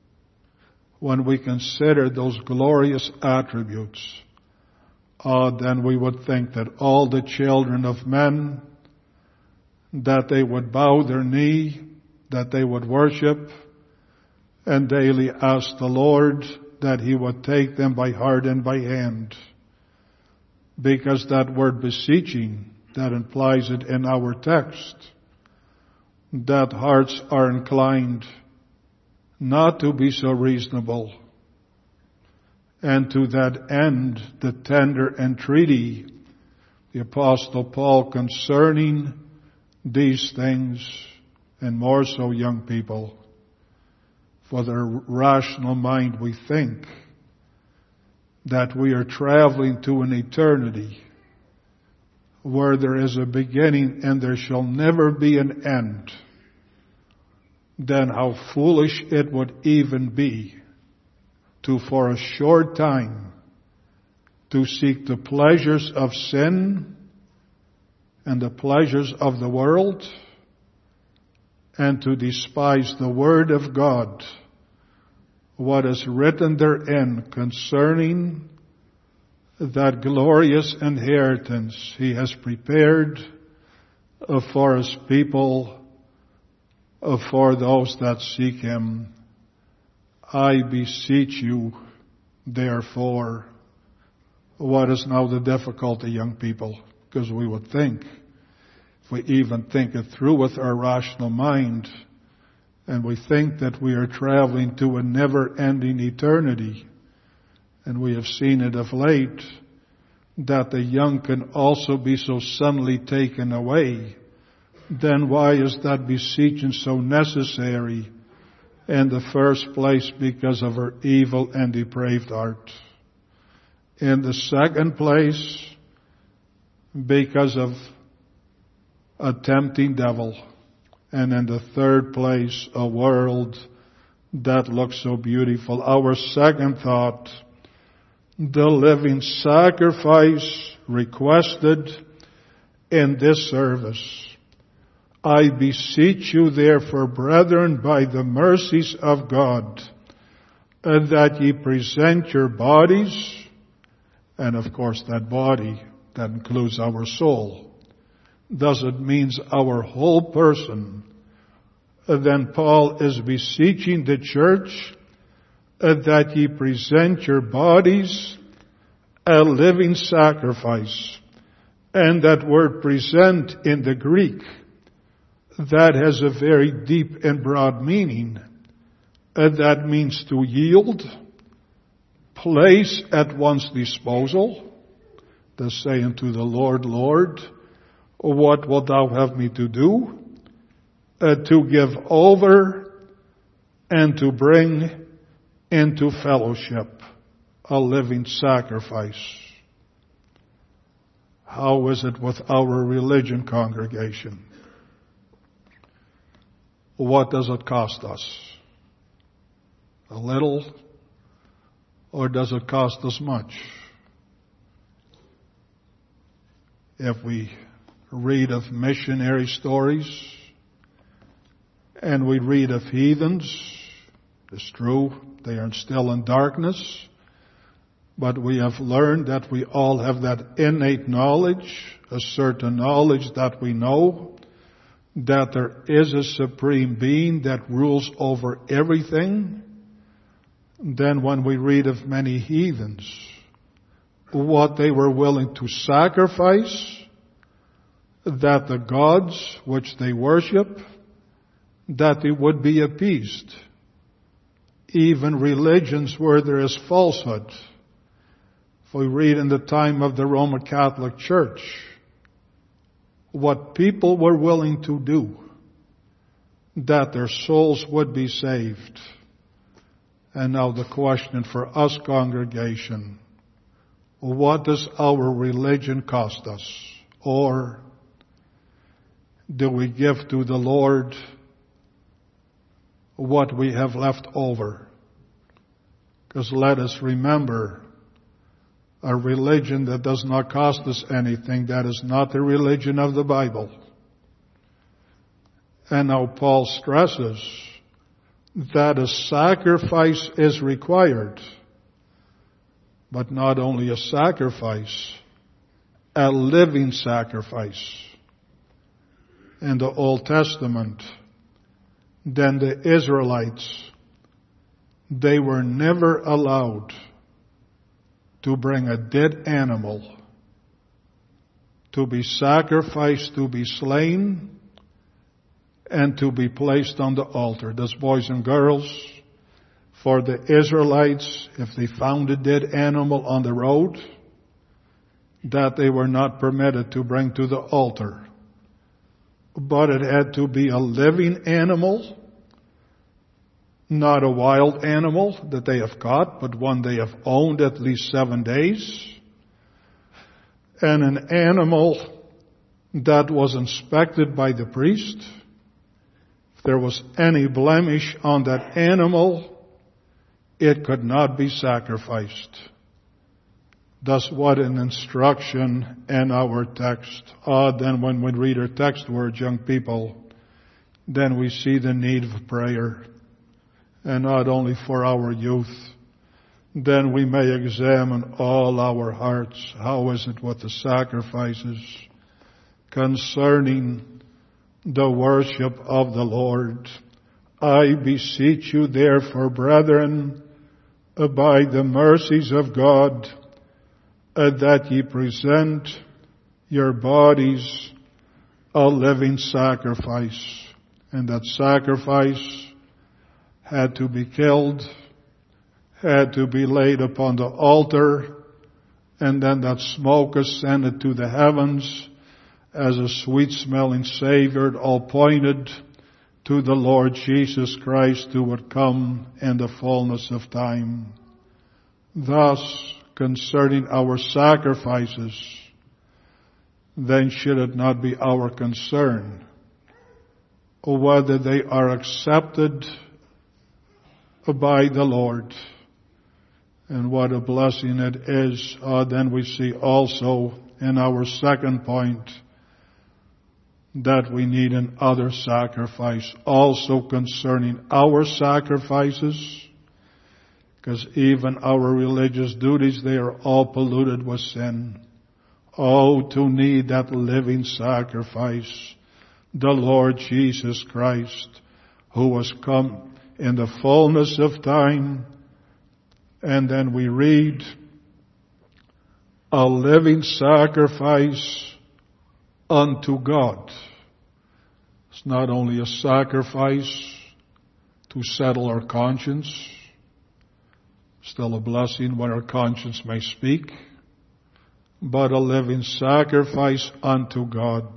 when we consider those glorious attributes, uh, then we would think that all the children of men, that they would bow their knee, that they would worship, and daily ask the Lord that He would take them by heart and by hand. Because that word beseeching, that implies it in our text, that hearts are inclined not to be so reasonable. And to that end, the tender entreaty, the Apostle Paul concerning these things, and more so young people, for their rational mind we think that we are traveling to an eternity where there is a beginning and there shall never be an end. Then how foolish it would even be to, for a short time, to seek the pleasures of sin and the pleasures of the world, and to despise the Word of God, what is written therein concerning that glorious inheritance He has prepared for His people, for those that seek Him. I beseech you, therefore. What is now the difficulty, young people? Because we would think, if we even think it through with our rational mind, And we think that we are traveling to a never-ending eternity. And we have seen it of late, that the young can also be so suddenly taken away. Then why is that beseeching so necessary? In the first place, because of our evil and depraved heart. In the second place, because of a tempting devil. And in the third place, a world that looks so beautiful. Our second thought, the living sacrifice requested in this service. I beseech you therefore, brethren, by the mercies of God, that ye present your bodies, and of course that body, that includes our soul. Thus it means our whole person. Then Paul is beseeching the church that ye present your bodies a living sacrifice. And that word present in the Greek, that has a very deep and broad meaning. And that means to yield, place at one's disposal, thus saying to the Lord, Lord, what wilt thou have me to do? Uh, to give over and to bring into fellowship a living sacrifice. How is it with our religion congregation? What does it cost us? A little, or does it cost us much? If we read of missionary stories and we read of heathens, it's true, they are still in darkness, but we have learned that we all have that innate knowledge, a certain knowledge that we know that there is a supreme being that rules over everything. Then when we read of many heathens, what they were willing to sacrifice, that the gods which they worship, that they would be appeased. Even religions where there is falsehood. If we read in the time of the Roman Catholic Church, what people were willing to do, that their souls would be saved. And now the question for us, congregation, what does our religion cost us? Or do we give to the Lord what we have left over? Because let us remember, a religion that does not cost us anything, that is not the religion of the Bible. And now Paul stresses that a sacrifice is required, but not only a sacrifice, a living sacrifice. In the Old Testament, then the Israelites, they were never allowed to bring a dead animal to be sacrificed, to be slain, and to be placed on the altar. Thus, boys and girls, for the Israelites, if they found a dead animal on the road, that they were not permitted to bring to the altar. But it had to be a living animal, not a wild animal that they have caught, but one they have owned at least seven days. And an animal that was inspected by the priest. If there was any blemish on that animal, it could not be sacrificed. Thus, what an instruction in our text. Ah, then when we read our text words, young people, then we see the need of prayer. And not only for our youth. Then we may examine all our hearts. How is it with the sacrifices concerning the worship of the Lord? I beseech you therefore, brethren, by the mercies of God, that ye present your bodies a living sacrifice. And that sacrifice had to be killed, had to be laid upon the altar, and then that smoke ascended to the heavens as a sweet-smelling Savior, all pointed to the Lord Jesus Christ who would come in the fullness of time. Thus, concerning our sacrifices, then should it not be our concern whether they are accepted by the Lord. And what a blessing it is. Uh, then we see also in our second point that we need another sacrifice also concerning our sacrifices, because even our religious duties, they are all polluted with sin. Oh, to need that living sacrifice, the Lord Jesus Christ, who was come in the fullness of time. And then we read, a living sacrifice unto God. It's not only a sacrifice to settle our conscience, still a blessing when our conscience may speak, but a living sacrifice unto God.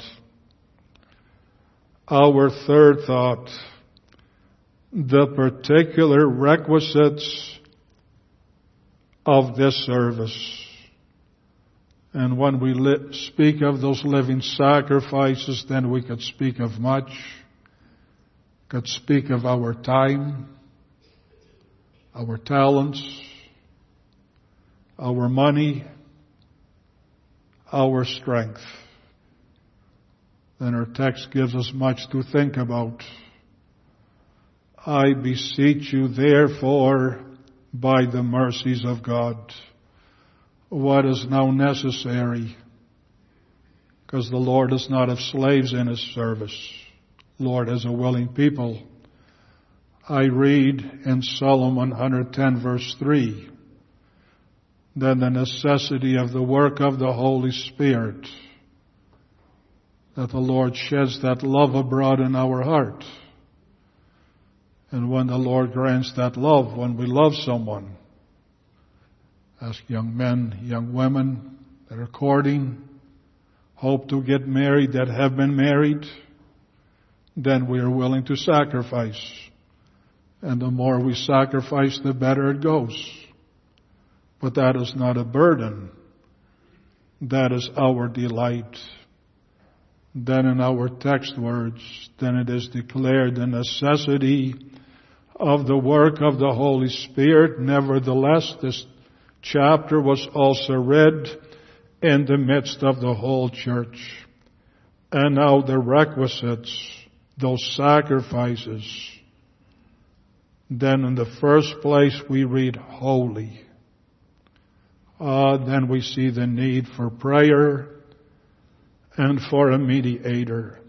Our third thought, the particular requisites of this service. And when we li- speak of those living sacrifices, then we could speak of much. Could speak of our time, our talents, our money, our strength. Then our text gives us much to think about. I beseech you, therefore, by the mercies of God, what is now necessary, because the Lord does not have slaves in His service. Lord has a willing people. I read in Psalm one hundred ten verse three, then the necessity of the work of the Holy Spirit, that the Lord sheds that love abroad in our heart. And when the Lord grants that love, when we love someone, ask young men, young women that are courting, hope to get married, that have been married, then we are willing to sacrifice. And the more we sacrifice, the better it goes. But that is not a burden. That is our delight. Then in our text words, then it is declared the necessity of the work of the Holy Spirit. Nevertheless, this chapter was also read in the midst of the whole church. And now the requisites, those sacrifices. Then in the first place we read holy. Uh, then we see the need for prayer and for a mediator.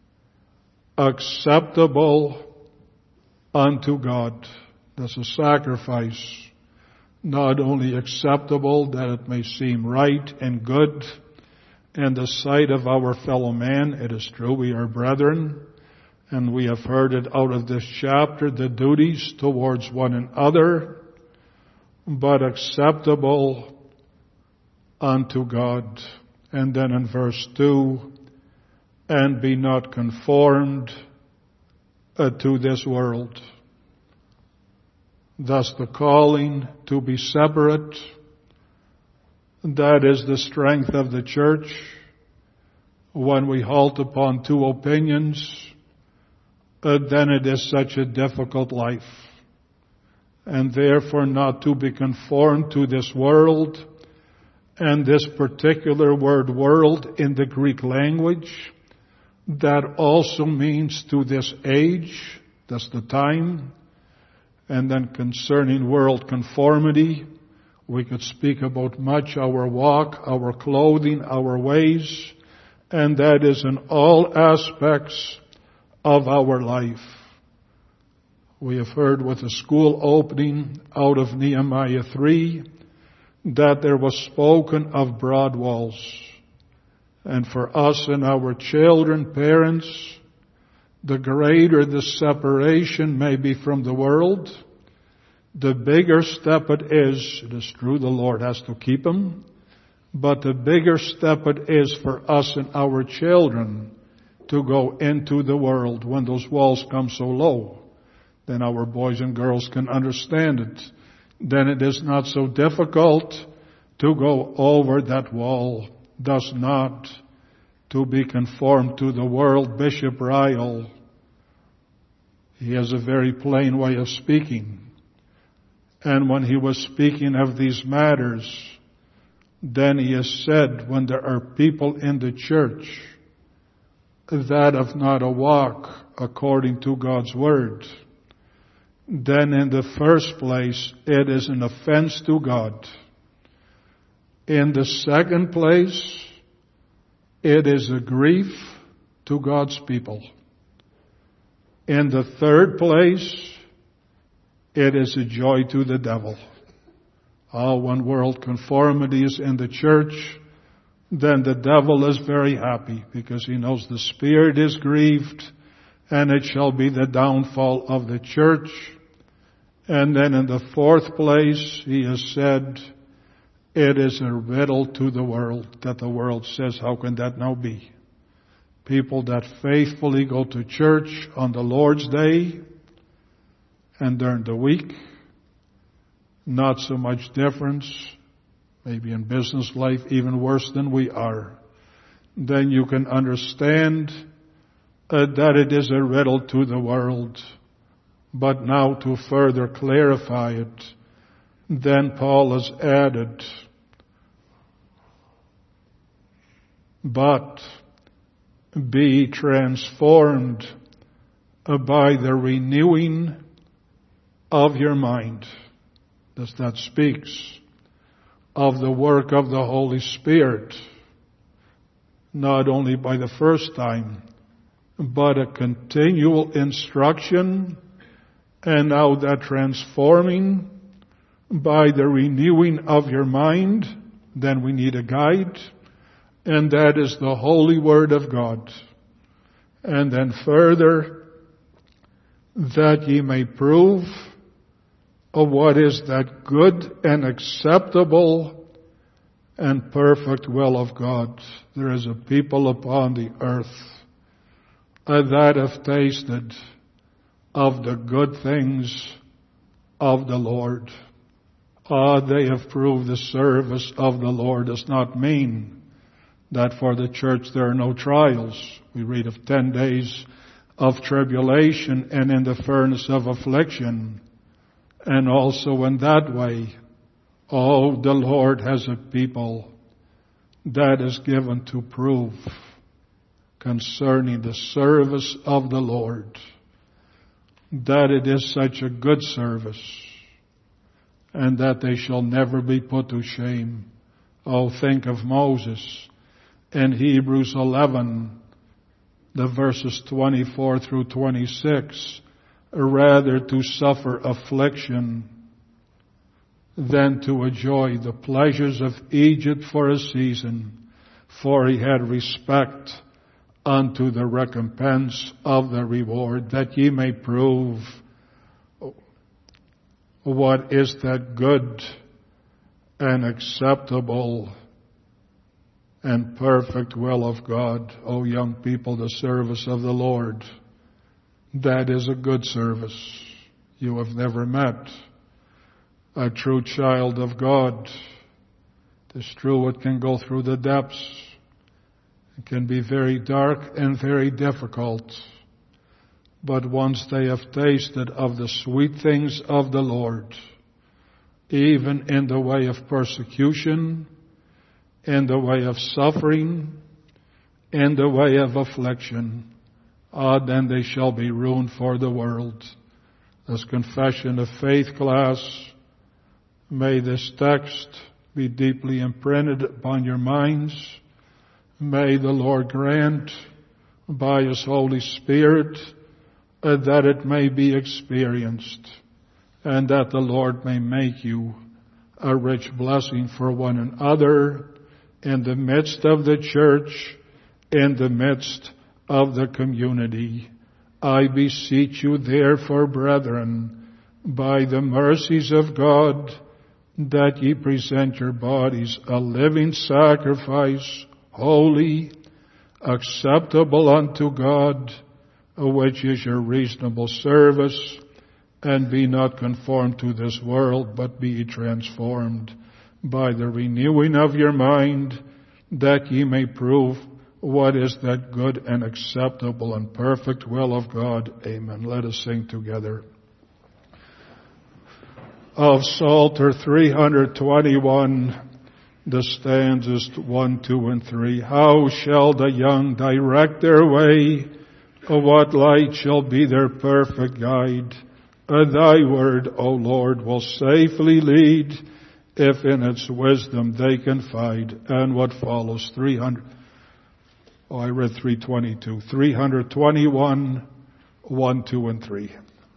Acceptable unto God. That's a sacrifice. Not only acceptable that it may seem right and good in the sight of our fellow man. It is true, we are brethren, and we have heard it out of this chapter, the duties towards one another, but acceptable unto God. And then in verse two, and be not conformed uh, to this world. Thus the calling to be separate, that is the strength of the church. When we halt upon two opinions, uh, then it is such a difficult life. And therefore not to be conformed to this world. And this particular word world in the Greek language, that also means to this age, that's the time. And then concerning world conformity, we could speak about much, our walk, our clothing, our ways, and that is in all aspects of our life. We have heard with the school opening out of Nehemiah three, that there was spoken of broad walls. And for us and our children, parents, the greater the separation may be from the world, the bigger step it is. It is true the Lord has to keep them, but the bigger step it is for us and our children to go into the world when those walls come so low. Then our boys and girls can understand it. Then it is not so difficult to go over that wall. Thus not to be conformed to the world. Bishop Ryle, he has a very plain way of speaking. And when he was speaking of these matters, then he has said, when there are people in the church that have not a walk according to God's word, then in the first place, it is an offense to God. In the second place, it is a grief to God's people. In the third place, it is a joy to the devil. Oh, when world conformity is in the church, then the devil is very happy because he knows the Spirit is grieved and it shall be the downfall of the church. And then in the fourth place, he has said, it is a riddle to the world that the world says, how can that now be? People that faithfully go to church on the Lord's Day and during the week, not so much difference, maybe in business life even worse than we are, then you can understand uh, that it is a riddle to the world. But now to further clarify it, then Paul has added, but be transformed by the renewing of your mind. Thus that speaks of the work of the Holy Spirit, not only by the first time, but a continual instruction, and now that transforming by the renewing of your mind, then we need a guide, and that is the Holy Word of God. And then further, that ye may prove of what is that good and acceptable and perfect will of God. There is a people upon the earth that have tasted of the good things of the Lord. Ah, they have proved the service of the Lord does not mean that for the church there are no trials. We read of ten days of tribulation and in the furnace of affliction. And also in that way, oh, the Lord has a people that is given to prove concerning the service of the Lord, that it is such a good service, and that they shall never be put to shame. Oh, think of Moses in Hebrews eleven, the verses twenty-four through twenty-six, rather to suffer affliction than to enjoy the pleasures of Egypt for a season, for he had respect unto the recompense of the reward, that ye may prove what is that good and acceptable and perfect will of God. O young people, the service of the Lord, that is a good service. You have never met a true child of God. It is true it can go through the depths. It can be very dark and very difficult. But once they have tasted of the sweet things of the Lord, even in the way of persecution, in the way of suffering, in the way of affliction, ah, then they shall be ruined for the world. This confession of faith class, may this text be deeply imprinted upon your minds. May the Lord grant by His Holy Spirit uh, that it may be experienced, and that the Lord may make you a rich blessing for one another in the midst of the church, in the midst of the community. I beseech you therefore, brethren, by the mercies of God, that ye present your bodies a living sacrifice, holy, acceptable unto God, which is your reasonable service, and be not conformed to this world, but be ye transformed by the renewing of your mind, that ye may prove what is that good and acceptable and perfect will of God. Amen. Let us sing together. Of Psalter three twenty-one, the stanzas one, two, and three. How shall the young direct their way? What light shall be their perfect guide? Thy word, O Lord, will safely lead, if in its wisdom they confide. And what follows? three hundred. Oh, I read three twenty-two. three twenty-one, one, two, and three.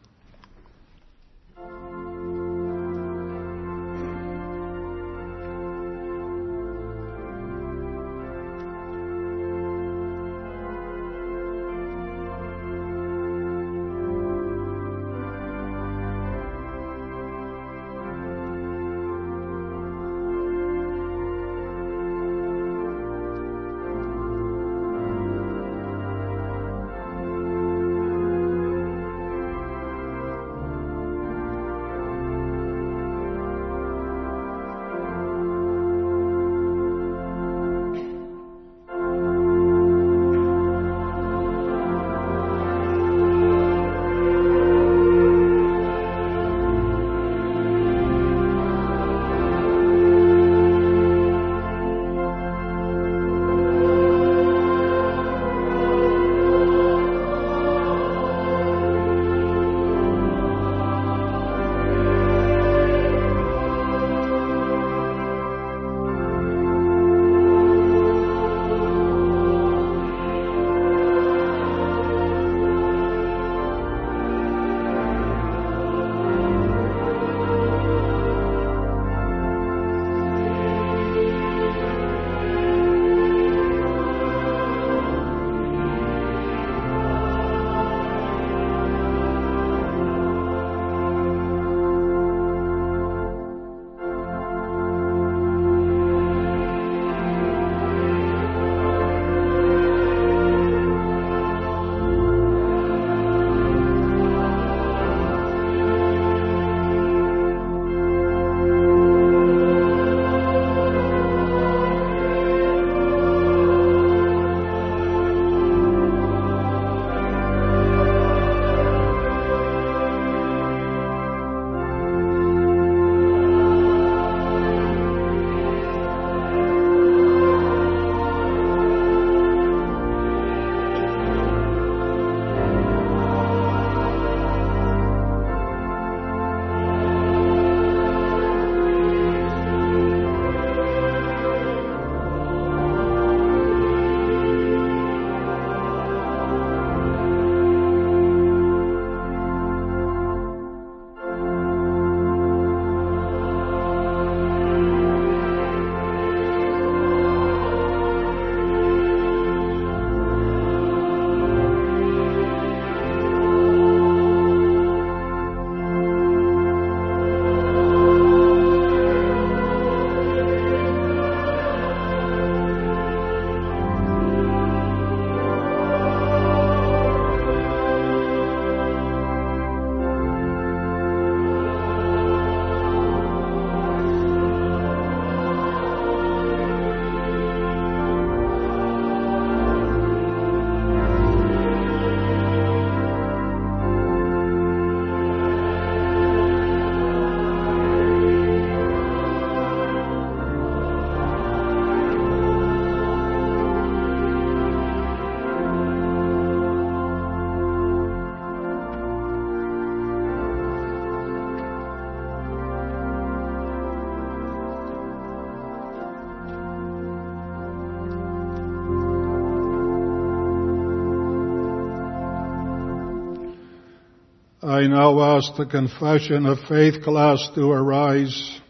I now ask the Confession of Faith class to arise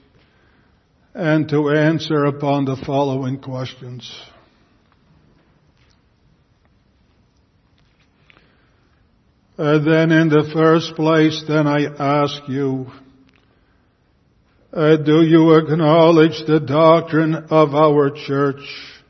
and to answer upon the following questions. Uh, then in the first place, then I ask you, uh, do you acknowledge the doctrine of our church,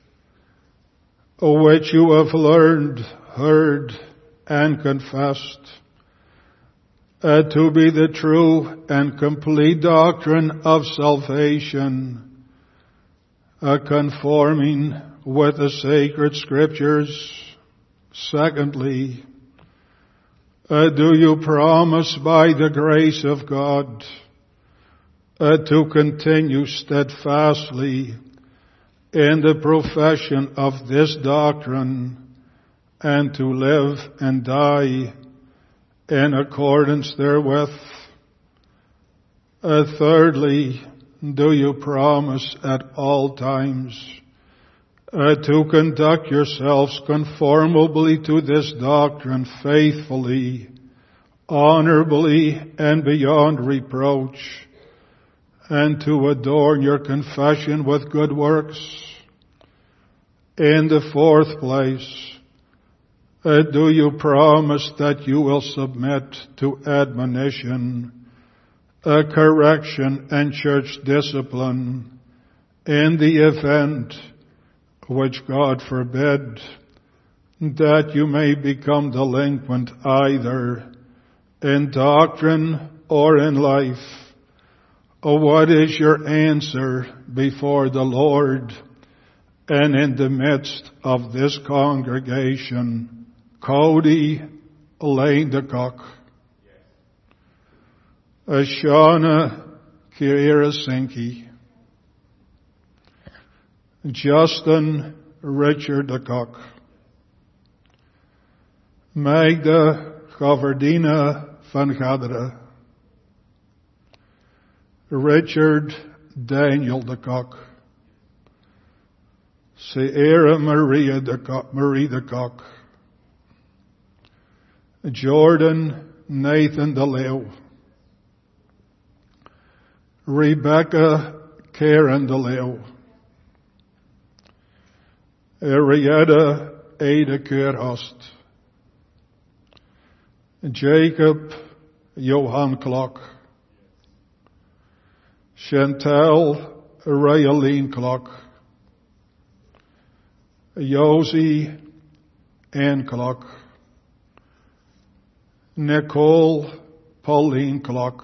which you have learned, heard, and confessed, uh, to be the true and complete doctrine of salvation, uh, conforming with the sacred scriptures? Secondly, uh, do you promise by the grace of God uh, to continue steadfastly in the profession of this doctrine and to live and die in accordance therewith? Uh, thirdly, do you promise at all times uh, to conduct yourselves conformably to this doctrine faithfully, honorably, and beyond reproach, and to adorn your confession with good works? In the fourth place, uh, do you promise that you will submit to admonition, uh, correction, and church discipline in the event, which God forbid, that you may become delinquent either in doctrine or in life? Oh, what is your answer before the Lord and in the midst of this congregation? Cody Lane de Cock, Ashana Kirasinki, Justin Richard de Cock, Magda Goverdina van Gaderen, Richard Daniel de Cock, Sierra Maria de Cock, Marie de Cock, Jordan Nathan de Leeuw, Rebecca Karen de Leeuw, Arietta Ada Keurhast, Jacob Johan Klok, Chantal Rayeline Klok, Josie Ann Klok, Nicole Pauline Klok,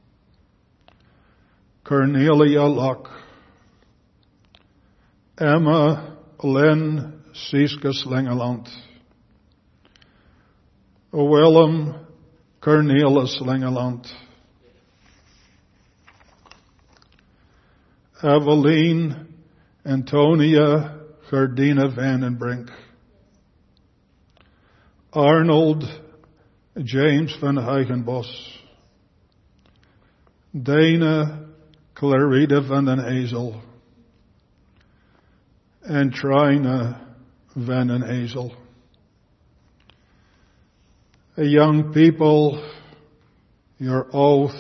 Cornelia Locke, Emma Lynn Siska Slingeland, Willem Cornelis Slingeland, Eveline Antonia Gardina Vandenbrink, Arnold James van Huigenbos, Dana Clarita van den Hazel, and Trina van den Hazel. Young people, your oath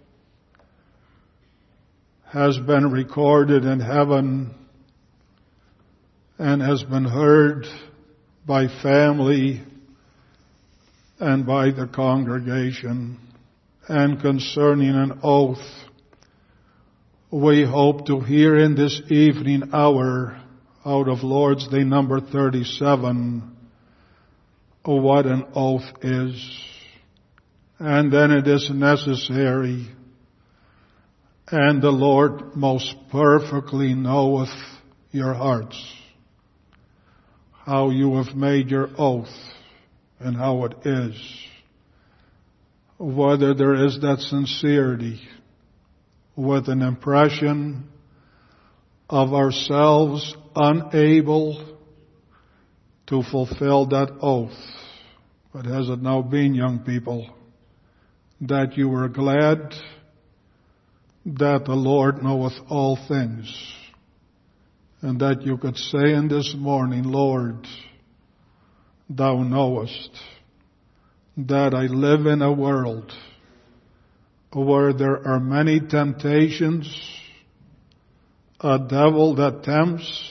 has been recorded in heaven and has been heard by family and by the congregation. And concerning an oath, we hope to hear in this evening hour out of Lord's Day number thirty-seven what an oath is. And then it is necessary, and the Lord most perfectly knoweth your hearts, how you have made your oath and how it is, whether there is that sincerity with an impression of ourselves unable to fulfill that oath. But has it now been, young people, that you were glad that the Lord knoweth all things, and that you could say in this morning, Lord, thou knowest that I live in a world where there are many temptations, a devil that tempts,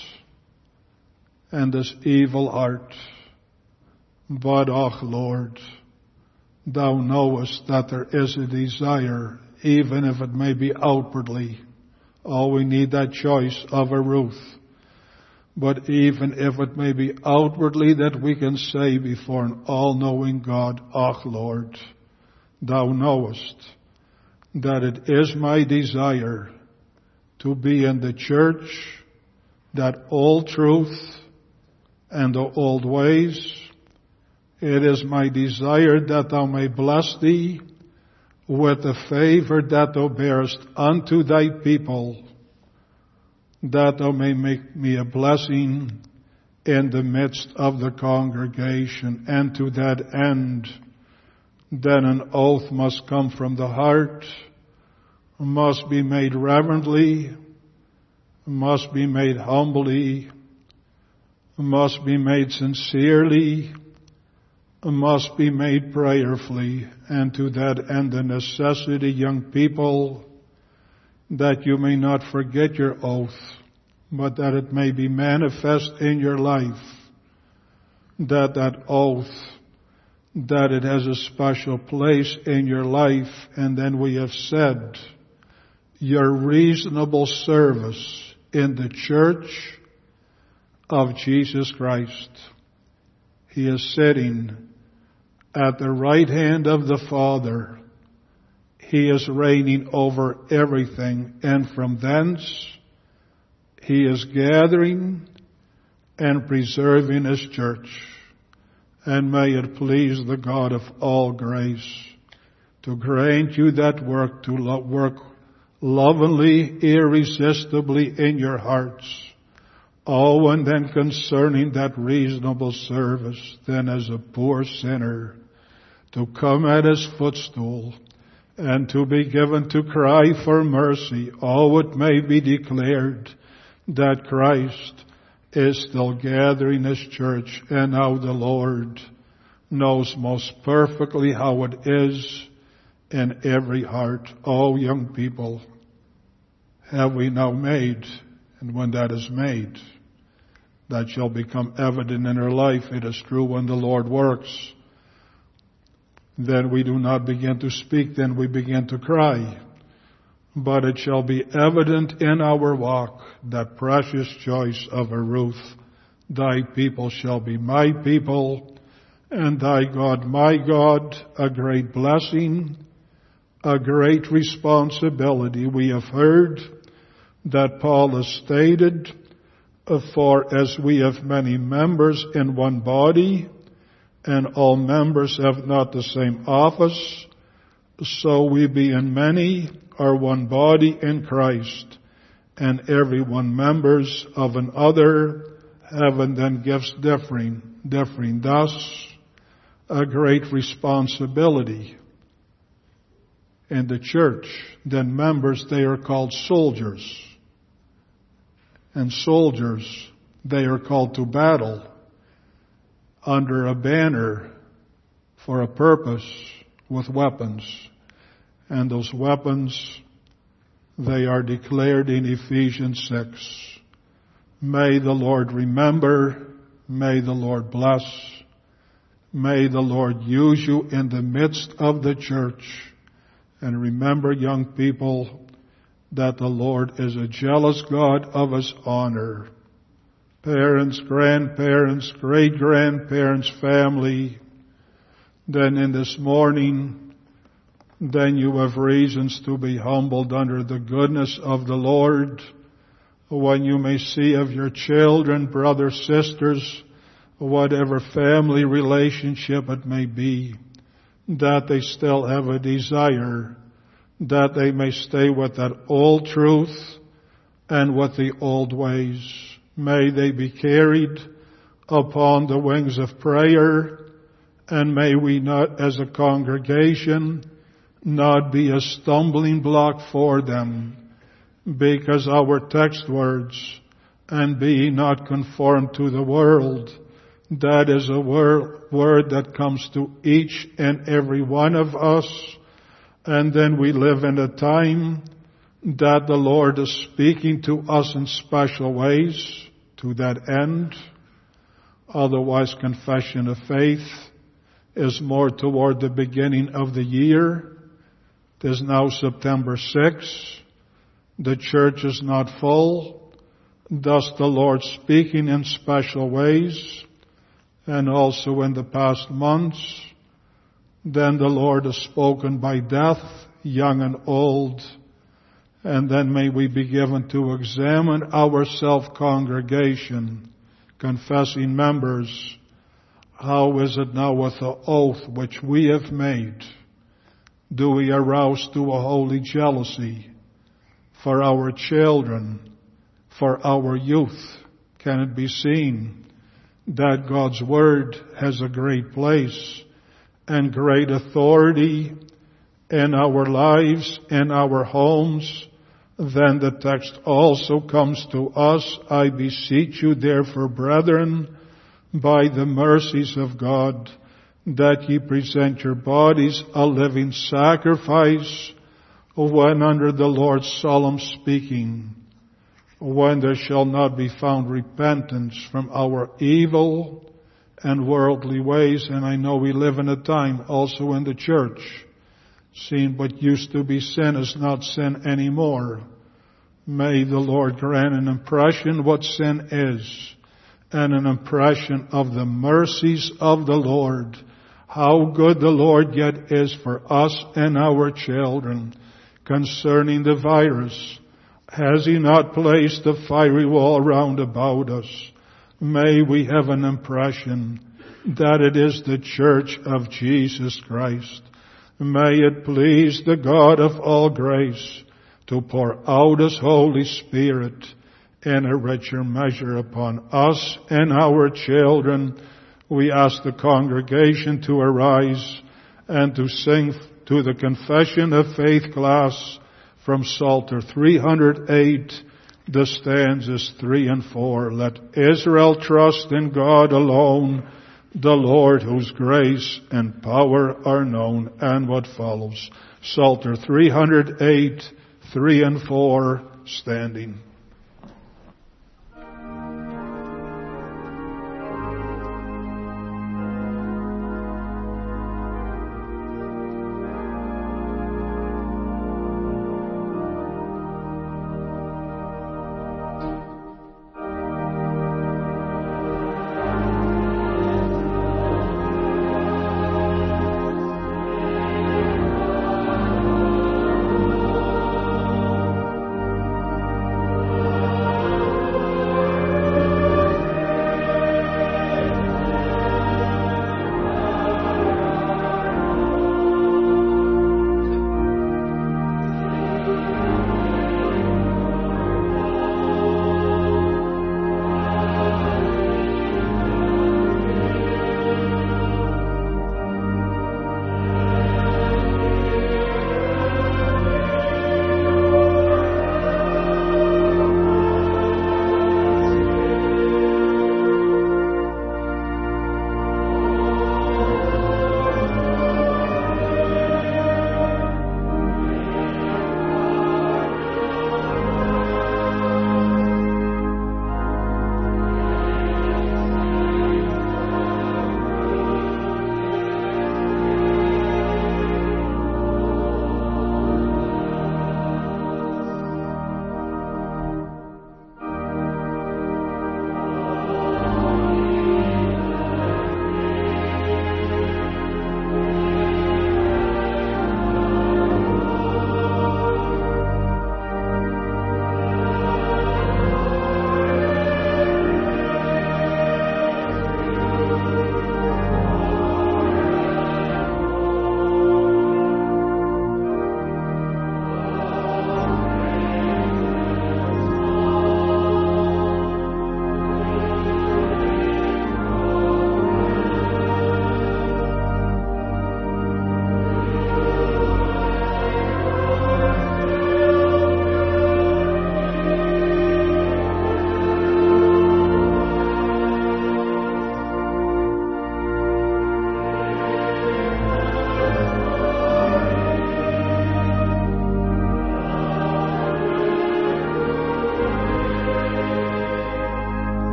and this evil heart. But, oh Lord, Thou knowest that there is a desire, even if it may be outwardly. Oh, we need that choice of a Ruth. But even if it may be outwardly, that we can say before an all-knowing God, "Och, Lord, Thou knowest that it is my desire to be in the church, that old truth and the old ways. It is my desire that Thou may bless Thee with the favor that Thou bearest unto Thy people, that Thou may make me a blessing in the midst of the congregation. And to that end, then an oath must come from the heart, must be made reverently, must be made humbly, must be made sincerely, must be made prayerfully. And to that end, the necessity, young people, that you may not forget your oath, but that it may be manifest in your life, that that oath, that it has a special place in your life. And then we have said, your reasonable service in the church of Jesus Christ. He is sitting at the right hand of the Father. He is reigning over everything, and from thence He is gathering and preserving His church. And may it please the God of all grace to grant you that work, to lo- work lovingly, irresistibly in your hearts. Oh, and then concerning that reasonable service, then as a poor sinner, to come at His footstool and to be given to cry for mercy. Oh, it may be declared that Christ is still gathering His church, and now the Lord knows most perfectly how it is in every heart. Oh, young people, have we now made, and when that is made, that shall become evident in our life. It is true, when the Lord works, then we do not begin to speak, then we begin to cry. But it shall be evident in our walk, that precious choice of a Ruth. Thy people shall be my people, and thy God my God. A great blessing, a great responsibility. We have heard that Paul has stated, for as we have many members in one body, and all members have not the same office, so we being many are one body in Christ, and every one members of another, having then gifts differing, differing. Thus, a great responsibility in the church. Then members, they are called soldiers. And soldiers, they are called to battle under a banner for a purpose with weapons. And those weapons, they are declared in Ephesians six. May the Lord remember, may the Lord bless, may the Lord use you in the midst of the church. And remember, young people, that the Lord is a jealous God of His honor. Parents, grandparents, great-grandparents, family, then in this morning, then you have reasons to be humbled under the goodness of the Lord. When you may see of your children, brothers, sisters, whatever family relationship it may be, that they still have a desire that they may stay with that old truth and with the old ways. May they be carried upon the wings of prayer, and may we not, as a congregation, not be a stumbling block for them, because our text words, and be not conformed to the world, that is a word, word that comes to each and every one of us. And then we live in a time that the Lord is speaking to us in special ways to that end. Otherwise, confession of faith is more toward the beginning of the year. It is now September sixth. The church is not full. Thus the Lord speaking in special ways, and also in the past months. Then the Lord has spoken by death, young and old. And then may we be given to examine our self-congregation, confessing members. How is it now with the oath which we have made? Do we arouse to a holy jealousy for our children, for our youth? Can it be seen that God's Word has a great place and great authority in our lives, in our homes? Then the text also comes to us, I beseech you therefore, brethren, by the mercies of God, that ye present your bodies a living sacrifice, when under the Lord's solemn speaking, when there shall not be found repentance from our evil and worldly ways. And I know we live in a time also in the church, seeing what used to be sin is not sin anymore. May the Lord grant an impression what sin is, and an impression of the mercies of the Lord, how good the Lord yet is for us and our children. Concerning the virus, has He not placed a fiery wall round about us? May we have an impression that it is the church of Jesus Christ. May it please the God of all grace to pour out His Holy Spirit in a richer measure upon us and our children. We ask the congregation to arise and to sing to the Confession of Faith class from Psalter three hundred eight, the stanzas three and four. Let Israel trust in God alone, the Lord whose grace and power are known. And what follows. Psalter three hundred eight, three and four, standing.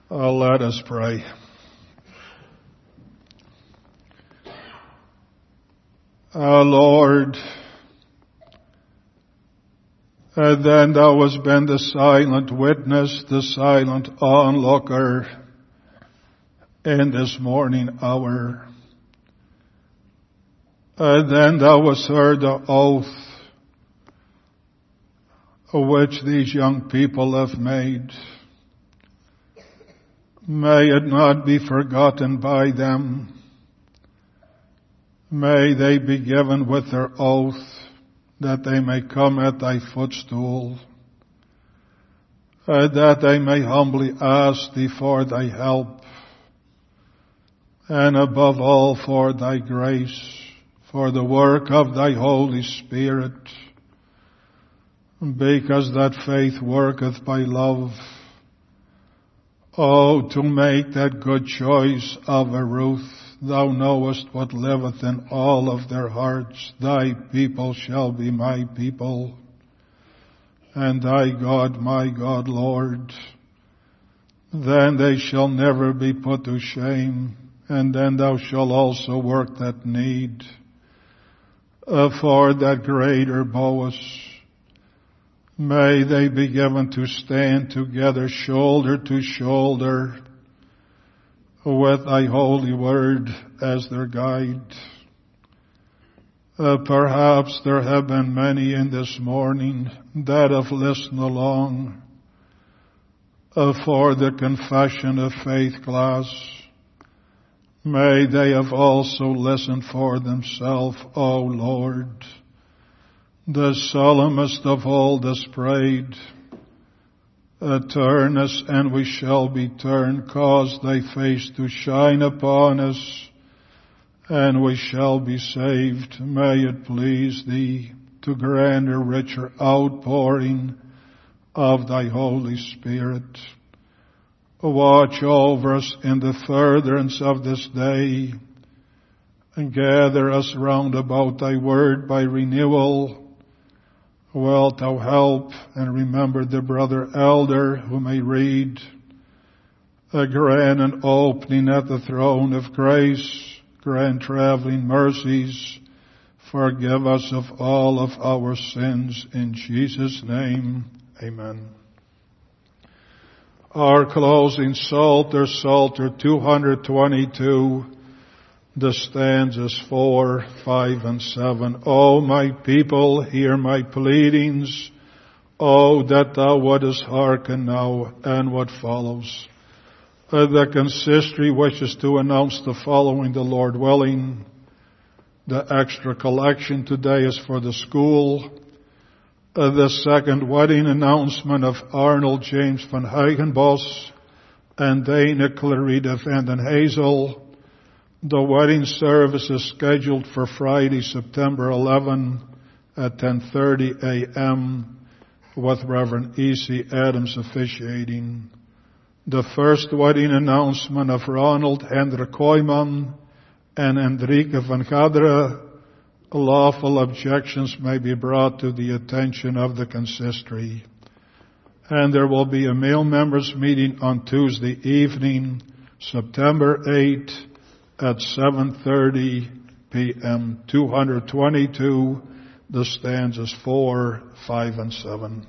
Uh, let us pray. Uh, Lord, uh, then thou hast been the silent witness, the silent onlooker in this morning hour. Uh, then thou hast heard the oath which these young people have made. May it not be forgotten by them. May they be given with their oath that they may come at thy footstool, uh, that they may humbly ask thee for thy help, and above all for thy grace, for the work of thy Holy Spirit, because that faith worketh by love. Oh, to make that good choice of a Ruth, thou knowest what liveth in all of their hearts. Thy people shall be my people, and thy God my God, Lord. Then they shall never be put to shame, and then thou shalt also work that need uh, for that greater Boaz. May they be given to stand together shoulder to shoulder with thy holy word as their guide. Uh, perhaps there have been many in this morning that have listened along uh, for the confession of faith class. May they have also listened for themselves, O Lord. The solemnest of all this prayed, uh, turn us and we shall be turned, cause thy face to shine upon us and we shall be saved. May it please thee to grant a richer outpouring of thy Holy Spirit. Watch over us in the furtherance of this day and gather us round about thy word by renewal. Wilt thou help and remember the brother elder who may read, a grant an opening at the throne of grace, grant traveling mercies, forgive us of all of our sins. In Jesus' name, amen. Our closing Psalter, Psalter two twenty-two, the stanzas four, five, and seven. O my people, hear my pleadings. O that thou wouldest hearken now, and what follows. Uh, the consistory wishes to announce the following, the Lord willing. The extra collection today is for the school. Uh, the second wedding announcement of Arnold James van Hagenbos and Dana Clarita van den Hazel. The wedding service is scheduled for Friday, September eleventh at ten thirty a.m. with Reverend E C Adams officiating. The first wedding announcement of Ronald Hendrik Kooijman and Hendrike van Gadre. Lawful objections may be brought to the attention of the consistory. And there will be a male members meeting on Tuesday evening, September eighth, at seven thirty p.m. two twenty-two, the stanzas four, five, and seven.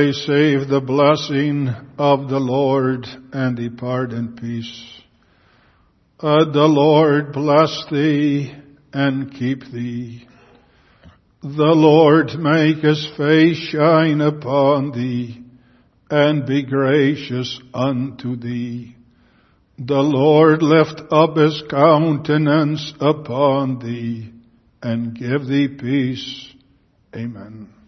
receive the blessing of the Lord and depart in peace. Uh, the Lord bless thee and keep thee. The Lord make his face shine upon thee and be gracious unto thee. The Lord lift up his countenance upon thee and give thee peace. Amen.